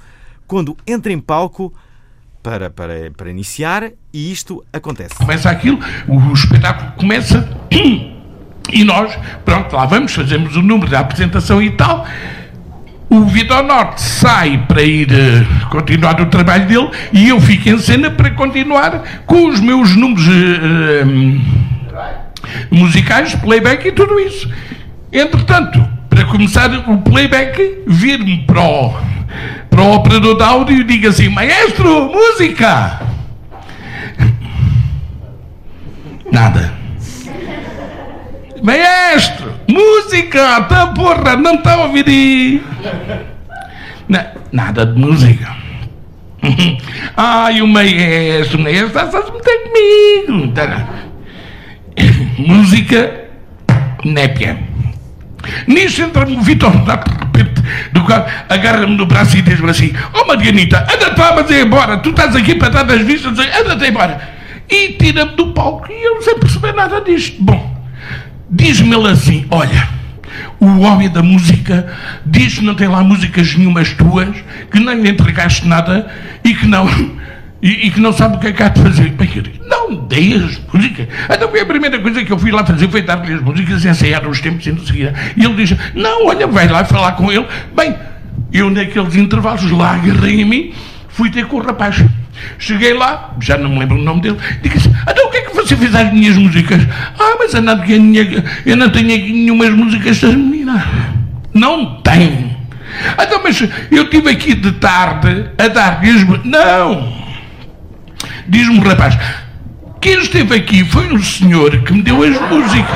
Speaker 4: quando entra em palco para, para, para iniciar, e isto acontece.
Speaker 14: Começa aquilo, o espetáculo começa e nós, pronto, lá vamos, fazemos o número da apresentação e tal. O Vitor Norte sai para ir uh, continuar o trabalho dele e eu fico em cena para continuar com os meus números uh, uh, musicais, playback e tudo isso. Entretanto, para começar o playback, vir-me para o, para o operador de áudio e diga assim: maestro, música! Nada. Maestro, música, tá porra, não está a ouvir aí? Na, nada de música. Ai, o maestro, o maestro está a se meter comigo. Música, népia. Nisso entra-me o Vitor, de repente, do carro, agarra-me no braço e diz-me assim: oh Marianita, anda-te lá, mas é embora, tu estás aqui para trás das vistas, anda-te embora. E tira-me do palco e eu não sei perceber nada disto. Bom, diz-me ele assim: olha, o homem da música diz que não tem lá músicas nenhumas tuas, que nem lhe entregaste nada e que não, e, e que não sabe o que é que há de fazer. Bem, eu digo: não dei as músicas. Então foi a primeira coisa que eu fui lá fazer, foi dar-lhe as músicas e ensaiar os tempos e não sei. E ele diz: não, olha, vai lá falar com ele. Bem, eu naqueles intervalos lá agarrei em mim, fui ter com o rapaz. Cheguei lá, já não me lembro o nome dele, digo assim: então o que é que você fez às minhas músicas? Ah, mas eu não, eu não tenho aqui nenhumas músicas das meninas. Não tenho. Então, mas eu estive aqui de tarde a dar-lhes... Não! Diz-me o rapaz: quem esteve aqui foi um senhor que me deu as músicas.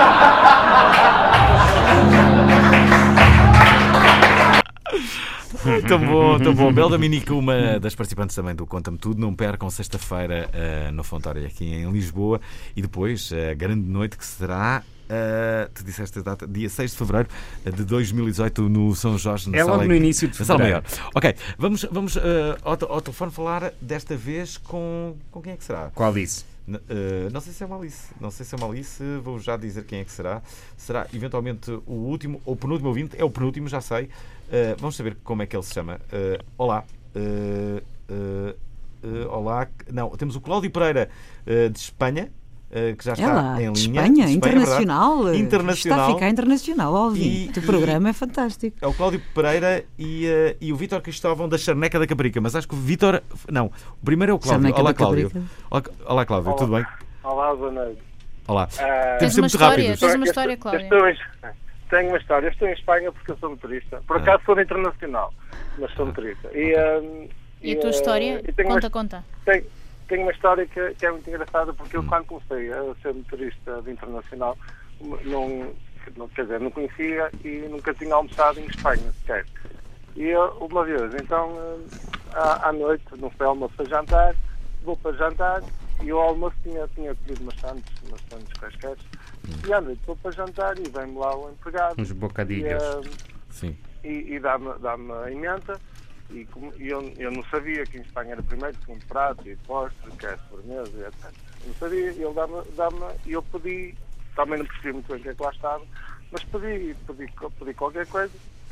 Speaker 4: Tão bom, tão bom. Bel Dominique, uma das participantes também do Conta-me Tudo. Não percam sexta-feira uh, no Fontório aqui em Lisboa. E depois a uh, grande noite que será, uh, tu disseste a data, dia seis de fevereiro de dois mil e dezoito no São Jorge.
Speaker 6: É logo no início de fevereiro.
Speaker 4: Ok, vamos, vamos uh, ao, ao telefone falar desta vez com, com quem é que será?
Speaker 6: Qual disse?
Speaker 4: Uh, não sei se é uma Alice, não sei se é uma Alice, vou já dizer quem é que será. Será eventualmente o último ou penúltimo ouvinte, é o penúltimo, já sei. Uh, vamos saber como é que ele se chama. Uh, olá, uh, uh, uh, olá, não, temos o Cláudio Pereira uh, de Espanha, uh, que já está
Speaker 7: é lá,
Speaker 4: em linha.
Speaker 7: Espanha, Espanha internacional,
Speaker 4: é internacional.
Speaker 7: Está a ficar internacional, ouvir. O programa
Speaker 4: e,
Speaker 7: é fantástico.
Speaker 4: É o Cláudio Pereira e, uh, e o Vítor Cristóvão da Charneca da Caparica, mas acho que o Vítor, não, o primeiro é o Cláudio.
Speaker 7: Charneca
Speaker 4: Olá,
Speaker 7: da
Speaker 4: Cláudio.
Speaker 7: Caparica.
Speaker 4: Olá, olá, Cláudio,
Speaker 3: Olá.
Speaker 4: tudo bem?
Speaker 3: Olá, boa noite.
Speaker 4: Olá.
Speaker 3: Uh,
Speaker 5: Tens uma história, tens uma história, Cláudio.
Speaker 3: Estou em, tenho uma história. Eu estou em Espanha porque eu sou motorista. Por acaso sou internacional, mas sou motorista. E, uh,
Speaker 5: e a tua uh, história? Conta, uma, conta.
Speaker 3: Tenho, tenho uma história que, que é muito engraçada, porque eu, quando comecei a ser motorista de internacional, não, não, quer dizer, não conhecia e nunca tinha almoçado em Espanha sequer. E eu, uma vez, então, à, à noite, não foi almoço para jantar, vou para jantar. E o almoço tinha, tinha pedido umas sandes quaisquer. E à noite vou para jantar e vem-me lá o empregado.
Speaker 6: Uns bocadinhos.
Speaker 3: E, uh,
Speaker 4: Sim.
Speaker 3: e, e dá-me, dá-me a emenda. E, como, e eu, eu não sabia que em Espanha era primeiro que um prato e postre, que é sobremesa e etcétera. Eu não sabia. E ele dá-me, dá-me, e eu pedi, também não percebi muito bem o que é que lá estava, mas pedi, pedi, pedi qualquer coisa.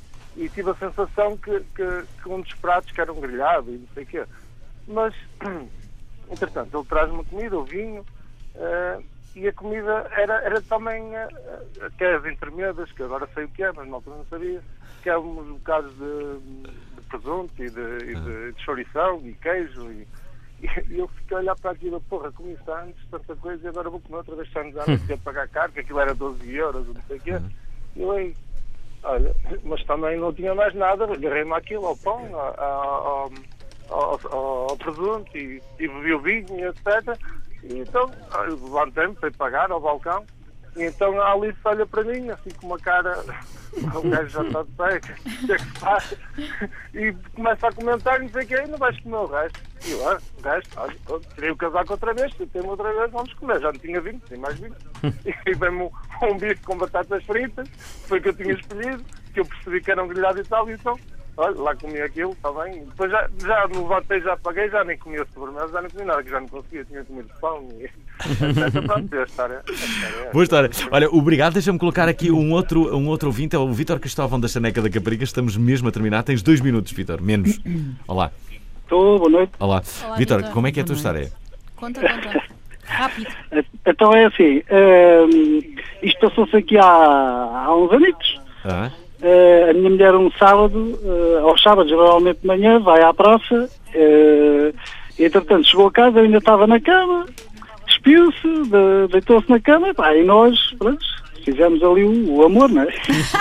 Speaker 3: E tive a sensação que, que, que um dos pratos que era um grelhado e não sei o quê. Mas... entretanto, ele traz-me comida, o vinho, uh, e a comida era, era também uh, aquelas intermédias, que agora sei o que é, mas na altura não sabia, que eram uns bocados de, de presunto e de, e de, de chourição e queijo, e, e eu fiquei a olhar para aquilo, porra, comi isto antes, tanta coisa, e agora vou comer outra vez sandes antes, tinha de pagar caro, que aquilo era doze euros, não sei o quê. E eu aí, olha, mas também não tinha mais nada, agarrei-me àquilo, ao pão, ao... ao Ao, ao, ao presunto e, e bebi o vinho e etcétera. E então levantei-me para pagar ao balcão e então a Alice olha para mim assim com uma cara, o gajo já está de pé, o que é que se faz? E começa a comentar, não sei o que, e não vais comer o resto. E eu, ah, o resto, olha, tirei o casaco outra vez, tentei-me outra vez, vamos comer, já não tinha vinho, tem mais vinho. E vem-me um, um bife com batatas fritas, foi o que eu tinha escolhido, que eu percebi que era um grelhado e tal, e então olha, lá comi aquilo, está bem. Depois já, já me levantei, já paguei, já nem comi a sobremesa, já nem comi nada, que já não conseguia, tinha comido pão. E... Essa, pronto, a história, a história é.
Speaker 4: Boa história. Olha, obrigado. Deixa-me colocar aqui um outro, um outro ouvinte, é o Vítor Cristóvão da Chaneca da Caparica. Estamos mesmo a terminar. Tens dois minutos, Vítor, menos. Olá.
Speaker 15: Estou, boa noite.
Speaker 4: Olá.
Speaker 5: Olá,
Speaker 4: Vítor,
Speaker 5: Vítor.
Speaker 4: como é que é a tua história?
Speaker 5: Conta, conta. Rápido.
Speaker 15: Então é assim, hum, isto passou-se aqui há, há uns anos.
Speaker 4: Ah,
Speaker 15: Uh, a minha mulher um sábado, uh, aos sábados, geralmente de manhã, vai à praça, uh, entretanto chegou a casa, eu ainda estava na cama, despiu-se, de, deitou-se na cama, e, pá, e nós, pronto, fizemos ali o, o amor, não é?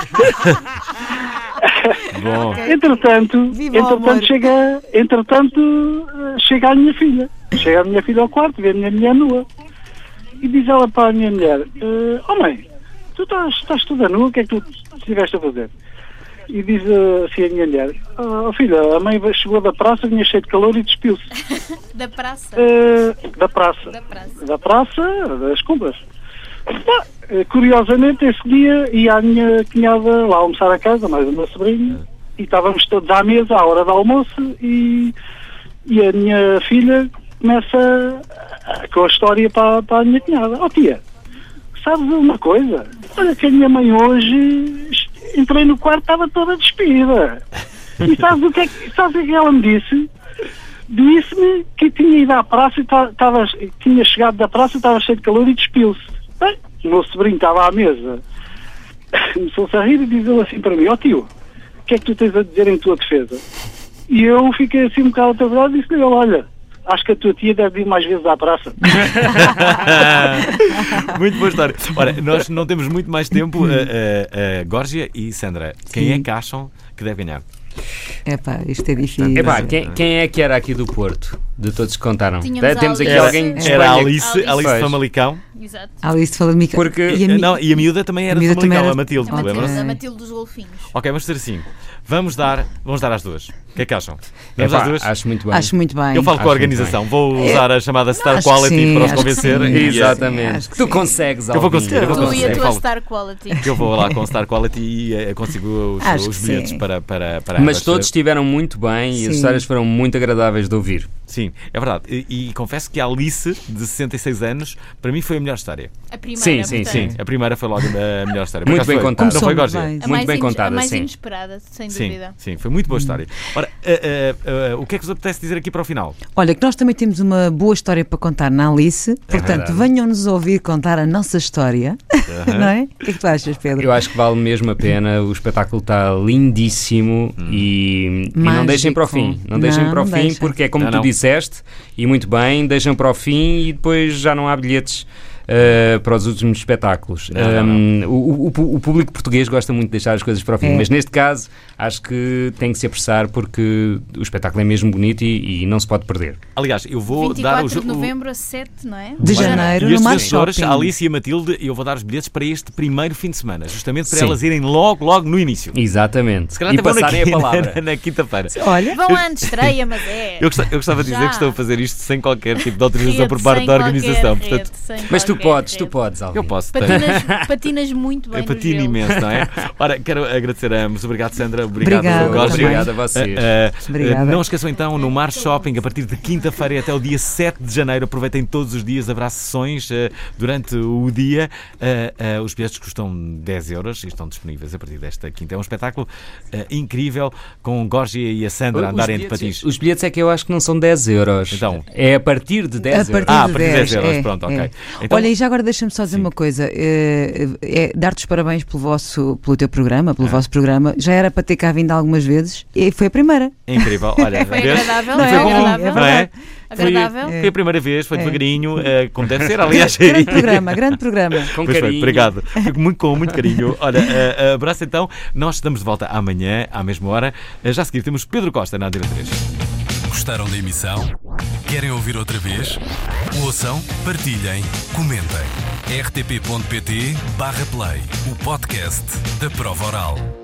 Speaker 4: bom.
Speaker 15: Entretanto,
Speaker 7: Viva o amor.
Speaker 15: entretanto, chega, entretanto uh, chega a minha filha, chega a minha filha ao quarto, vê a minha mulher nua, e diz ela para a minha mulher, uh, oh mãe, tu estás, estás toda nua, o que é que tu estiveste a fazer? E diz uh, assim a minha mulher, oh filha, a mãe chegou da praça, vinha cheio de calor e despiu-se.
Speaker 5: Da praça.
Speaker 15: Uh, da praça.
Speaker 5: Da praça.
Speaker 15: Da praça, das compras. Bah, uh, curiosamente, esse dia ia a minha cunhada lá almoçar a casa, mais o meu sobrinho, e estávamos todos à mesa, à hora do almoço, e, e a minha filha começa uh, com a história para, para a minha cunhada. Oh tia, sabes uma coisa? Olha que a minha mãe hoje, entrei no quarto, estava toda despida. E sabes o que é que, sabes o que ela me disse? Disse-me que tinha ido à praça e estava, tinha chegado da praça, estava cheio de calor e despiu-se. Bem, o meu sobrinho estava à mesa, começou-se a rir e diz ele assim para mim, ó oh, tio, o que é que tu tens a dizer em tua defesa? E eu fiquei assim um bocado atrasado e disse-lhe, olha, acho que a tua tia deve ir mais vezes à praça.
Speaker 4: Muito boa história. Ora, nós não temos muito mais tempo. Uh, uh, uh, Górgia e Sandra, quem
Speaker 7: Sim.
Speaker 4: é que acham que deve ganhar?
Speaker 7: Epá, isto é difícil.
Speaker 6: Epá, quem, quem é que era aqui do Porto? De todos que contaram?
Speaker 5: Tínhamos
Speaker 6: Temos aqui
Speaker 5: Alice.
Speaker 6: alguém de
Speaker 4: Era a
Speaker 6: Espanha.
Speaker 4: Alice,
Speaker 5: Alice.
Speaker 4: Alice
Speaker 6: Pois.
Speaker 4: Famalicão.
Speaker 5: Exato.
Speaker 7: Alice fala de Mica.
Speaker 6: Porque-
Speaker 7: E a mi-
Speaker 4: Não, e a miúda também era
Speaker 7: A
Speaker 4: de
Speaker 7: miúda também
Speaker 4: Famalicão,
Speaker 7: era-
Speaker 4: a Matilde,
Speaker 5: A Matilde,
Speaker 4: lembram-se?
Speaker 5: a Matilde dos Golfinhos.
Speaker 4: Ok, vamos fazer assim. Vamos dar, vamos dar às duas. O que é que acham? Vamos
Speaker 6: Epá,
Speaker 4: às duas?
Speaker 6: acho muito bem.
Speaker 7: Acho muito bem.
Speaker 4: Eu falo com a
Speaker 6: Acho muito
Speaker 4: organização. Vou usar a chamada Star
Speaker 7: acho que
Speaker 4: Quality
Speaker 7: sim,
Speaker 4: para os
Speaker 7: acho que
Speaker 4: convencer.
Speaker 7: sim.
Speaker 4: E, eh,
Speaker 6: Exatamente.
Speaker 7: acho que
Speaker 6: Tu
Speaker 7: sim.
Speaker 6: consegues,
Speaker 4: Eu vou
Speaker 6: Alvin.
Speaker 4: conseguir, eu vou
Speaker 5: Tu e
Speaker 4: conseguir.
Speaker 5: a
Speaker 4: Eu
Speaker 5: tua
Speaker 4: falo-
Speaker 5: Star Quality.
Speaker 4: que eu vou lá com Star Quality e eh, consigo os,
Speaker 7: Acho
Speaker 4: os
Speaker 7: que
Speaker 4: bilhetes
Speaker 7: sim.
Speaker 4: para, para, para
Speaker 6: Mas
Speaker 4: ambas.
Speaker 6: todos estiveram muito bem e
Speaker 7: Sim.
Speaker 6: as histórias foram muito agradáveis de ouvir.
Speaker 4: Sim, é verdade. E, e confesso que a Alice, de sessenta e seis anos, para mim foi a melhor história.
Speaker 5: A primeira,
Speaker 6: Sim, sim,
Speaker 5: portanto.
Speaker 4: Sim, a primeira foi logo a melhor história. Por
Speaker 6: Muito
Speaker 4: acaso
Speaker 6: bem
Speaker 4: foi.
Speaker 6: contada.
Speaker 4: Não foi,
Speaker 7: Começou
Speaker 4: Górgia?
Speaker 7: muito bem.
Speaker 5: A
Speaker 6: Muito
Speaker 5: mais
Speaker 6: bem
Speaker 5: ines-
Speaker 6: contada,
Speaker 5: a mais
Speaker 6: sim.
Speaker 5: inesperada, sem
Speaker 4: Sim,
Speaker 5: dúvida.
Speaker 4: sim, foi muito boa história. Ora, eh, eh, eh, o que é que vos apetece dizer aqui para o final?
Speaker 7: Olha, que nós também temos uma boa história para contar na Alice. Portanto,
Speaker 6: verdade.
Speaker 7: venham-nos ouvir contar a nossa história. Não é? O que é que tu achas, Pedro?
Speaker 6: Eu acho que vale mesmo a pena, o espetáculo está lindíssimo e, e não
Speaker 7: Mágico.
Speaker 6: deixem para o fim. Não deixem
Speaker 7: Não,
Speaker 6: para o
Speaker 7: não
Speaker 6: fim,
Speaker 7: deixem.
Speaker 6: porque é como
Speaker 4: Não,
Speaker 6: tu
Speaker 4: não.
Speaker 6: disseste, e muito bem, deixam para o fim e depois já não há bilhetes uh, para os últimos espetáculos.
Speaker 4: Não, não,
Speaker 6: Um, o, o- o público português gosta muito de deixar as coisas para o fim,
Speaker 7: É.
Speaker 6: mas neste caso acho que tem que se apressar porque o espetáculo é mesmo bonito e, e não se pode perder.
Speaker 4: Aliás, eu vou
Speaker 5: vinte e
Speaker 4: dar
Speaker 5: quatro
Speaker 4: o,
Speaker 5: de
Speaker 4: o,
Speaker 5: novembro a sete, não é?
Speaker 7: De
Speaker 4: Olha,
Speaker 7: janeiro,
Speaker 4: e
Speaker 7: no
Speaker 4: estes
Speaker 7: Mar
Speaker 4: vencedores,
Speaker 7: Shopping.
Speaker 4: a Alice e a Matilde, eu vou dar os bilhetes para este primeiro fim de semana, justamente para
Speaker 6: Sim.
Speaker 4: elas irem logo, logo no início.
Speaker 6: Exatamente.
Speaker 4: Se calhar
Speaker 6: E
Speaker 4: até vão na,
Speaker 6: passarem a
Speaker 4: quinta-
Speaker 6: palavra.
Speaker 4: na, na quinta-feira.
Speaker 7: Olha,
Speaker 5: Vão à estreia, mas é.
Speaker 4: Eu gostava, eu gostava de dizer
Speaker 5: Já.
Speaker 4: que estou a fazer isto sem qualquer tipo de autorização
Speaker 5: Rede,
Speaker 4: por parte
Speaker 5: sem
Speaker 4: da
Speaker 5: qualquer
Speaker 4: organização.
Speaker 5: rede,
Speaker 4: Portanto,
Speaker 5: sem
Speaker 6: Mas tu
Speaker 5: qualquer
Speaker 6: podes, tu
Speaker 5: rede.
Speaker 6: podes, Alvin.
Speaker 4: eu posso. tenho-
Speaker 5: Patinas, patinas muito bem
Speaker 4: É
Speaker 5: no
Speaker 4: patina
Speaker 5: gelo.
Speaker 4: imenso, não é? Ora, quero agradecer a ambos. Obrigado, Sandra. Obrigado,
Speaker 7: Obrigada,
Speaker 4: Górgia.
Speaker 7: também.
Speaker 6: Obrigado a vocês.
Speaker 4: Uh, uh,
Speaker 7: Obrigada.
Speaker 4: Não esqueçam então, no Mar Shopping, a partir de quinta-feira e até o dia sete de janeiro, aproveitem todos os dias, haverá sessões uh, durante o dia. Uh, uh, os bilhetes custam dez euros e estão disponíveis a partir desta quinta. É um espetáculo uh, incrível, com Górgia e a Sandra a
Speaker 6: Os
Speaker 4: andarem de
Speaker 6: bilhetes-
Speaker 4: patins.
Speaker 6: Os bilhetes é que eu acho que não são dez euros.
Speaker 4: Então?
Speaker 6: É a partir de dez
Speaker 7: a
Speaker 6: euros.
Speaker 7: partir
Speaker 4: Ah, a
Speaker 7: de
Speaker 4: partir de
Speaker 7: dez,
Speaker 4: dez euros,
Speaker 7: é,
Speaker 4: pronto, ok.
Speaker 7: é.
Speaker 4: Então-
Speaker 7: Olha, e já agora deixa-me só dizer
Speaker 4: Sim.
Speaker 7: uma coisa. É, é dar-te os parabéns pelo, vosso, pelo teu programa, pelo
Speaker 4: Ah.
Speaker 7: vosso programa. Já era para ter cá vindo algumas vezes e foi a primeira.
Speaker 4: É incrível. Olha,
Speaker 5: Foi
Speaker 4: vês?
Speaker 5: agradável,
Speaker 4: E
Speaker 5: não
Speaker 4: foi
Speaker 5: é
Speaker 4: bom,
Speaker 5: agradável.
Speaker 4: não é?
Speaker 5: Agradável.
Speaker 4: Foi, foi a primeira vez, foi
Speaker 7: É.
Speaker 4: devagarinho, uh, como deve ser, aliás.
Speaker 7: Grande programa, grande programa.
Speaker 6: Com
Speaker 4: Pois foi,
Speaker 6: carinho.
Speaker 4: obrigado. Fico muito, com muito carinho. Olha, uh, abraço então. Nós estamos de volta amanhã, à mesma hora. Uh, já a seguir temos Pedro Costa na Antena três.
Speaker 16: Gostaram da emissão? Querem ouvir outra vez? Ouçam, partilhem, comentem. r t p ponto p t barra play, o podcast da Prova Oral.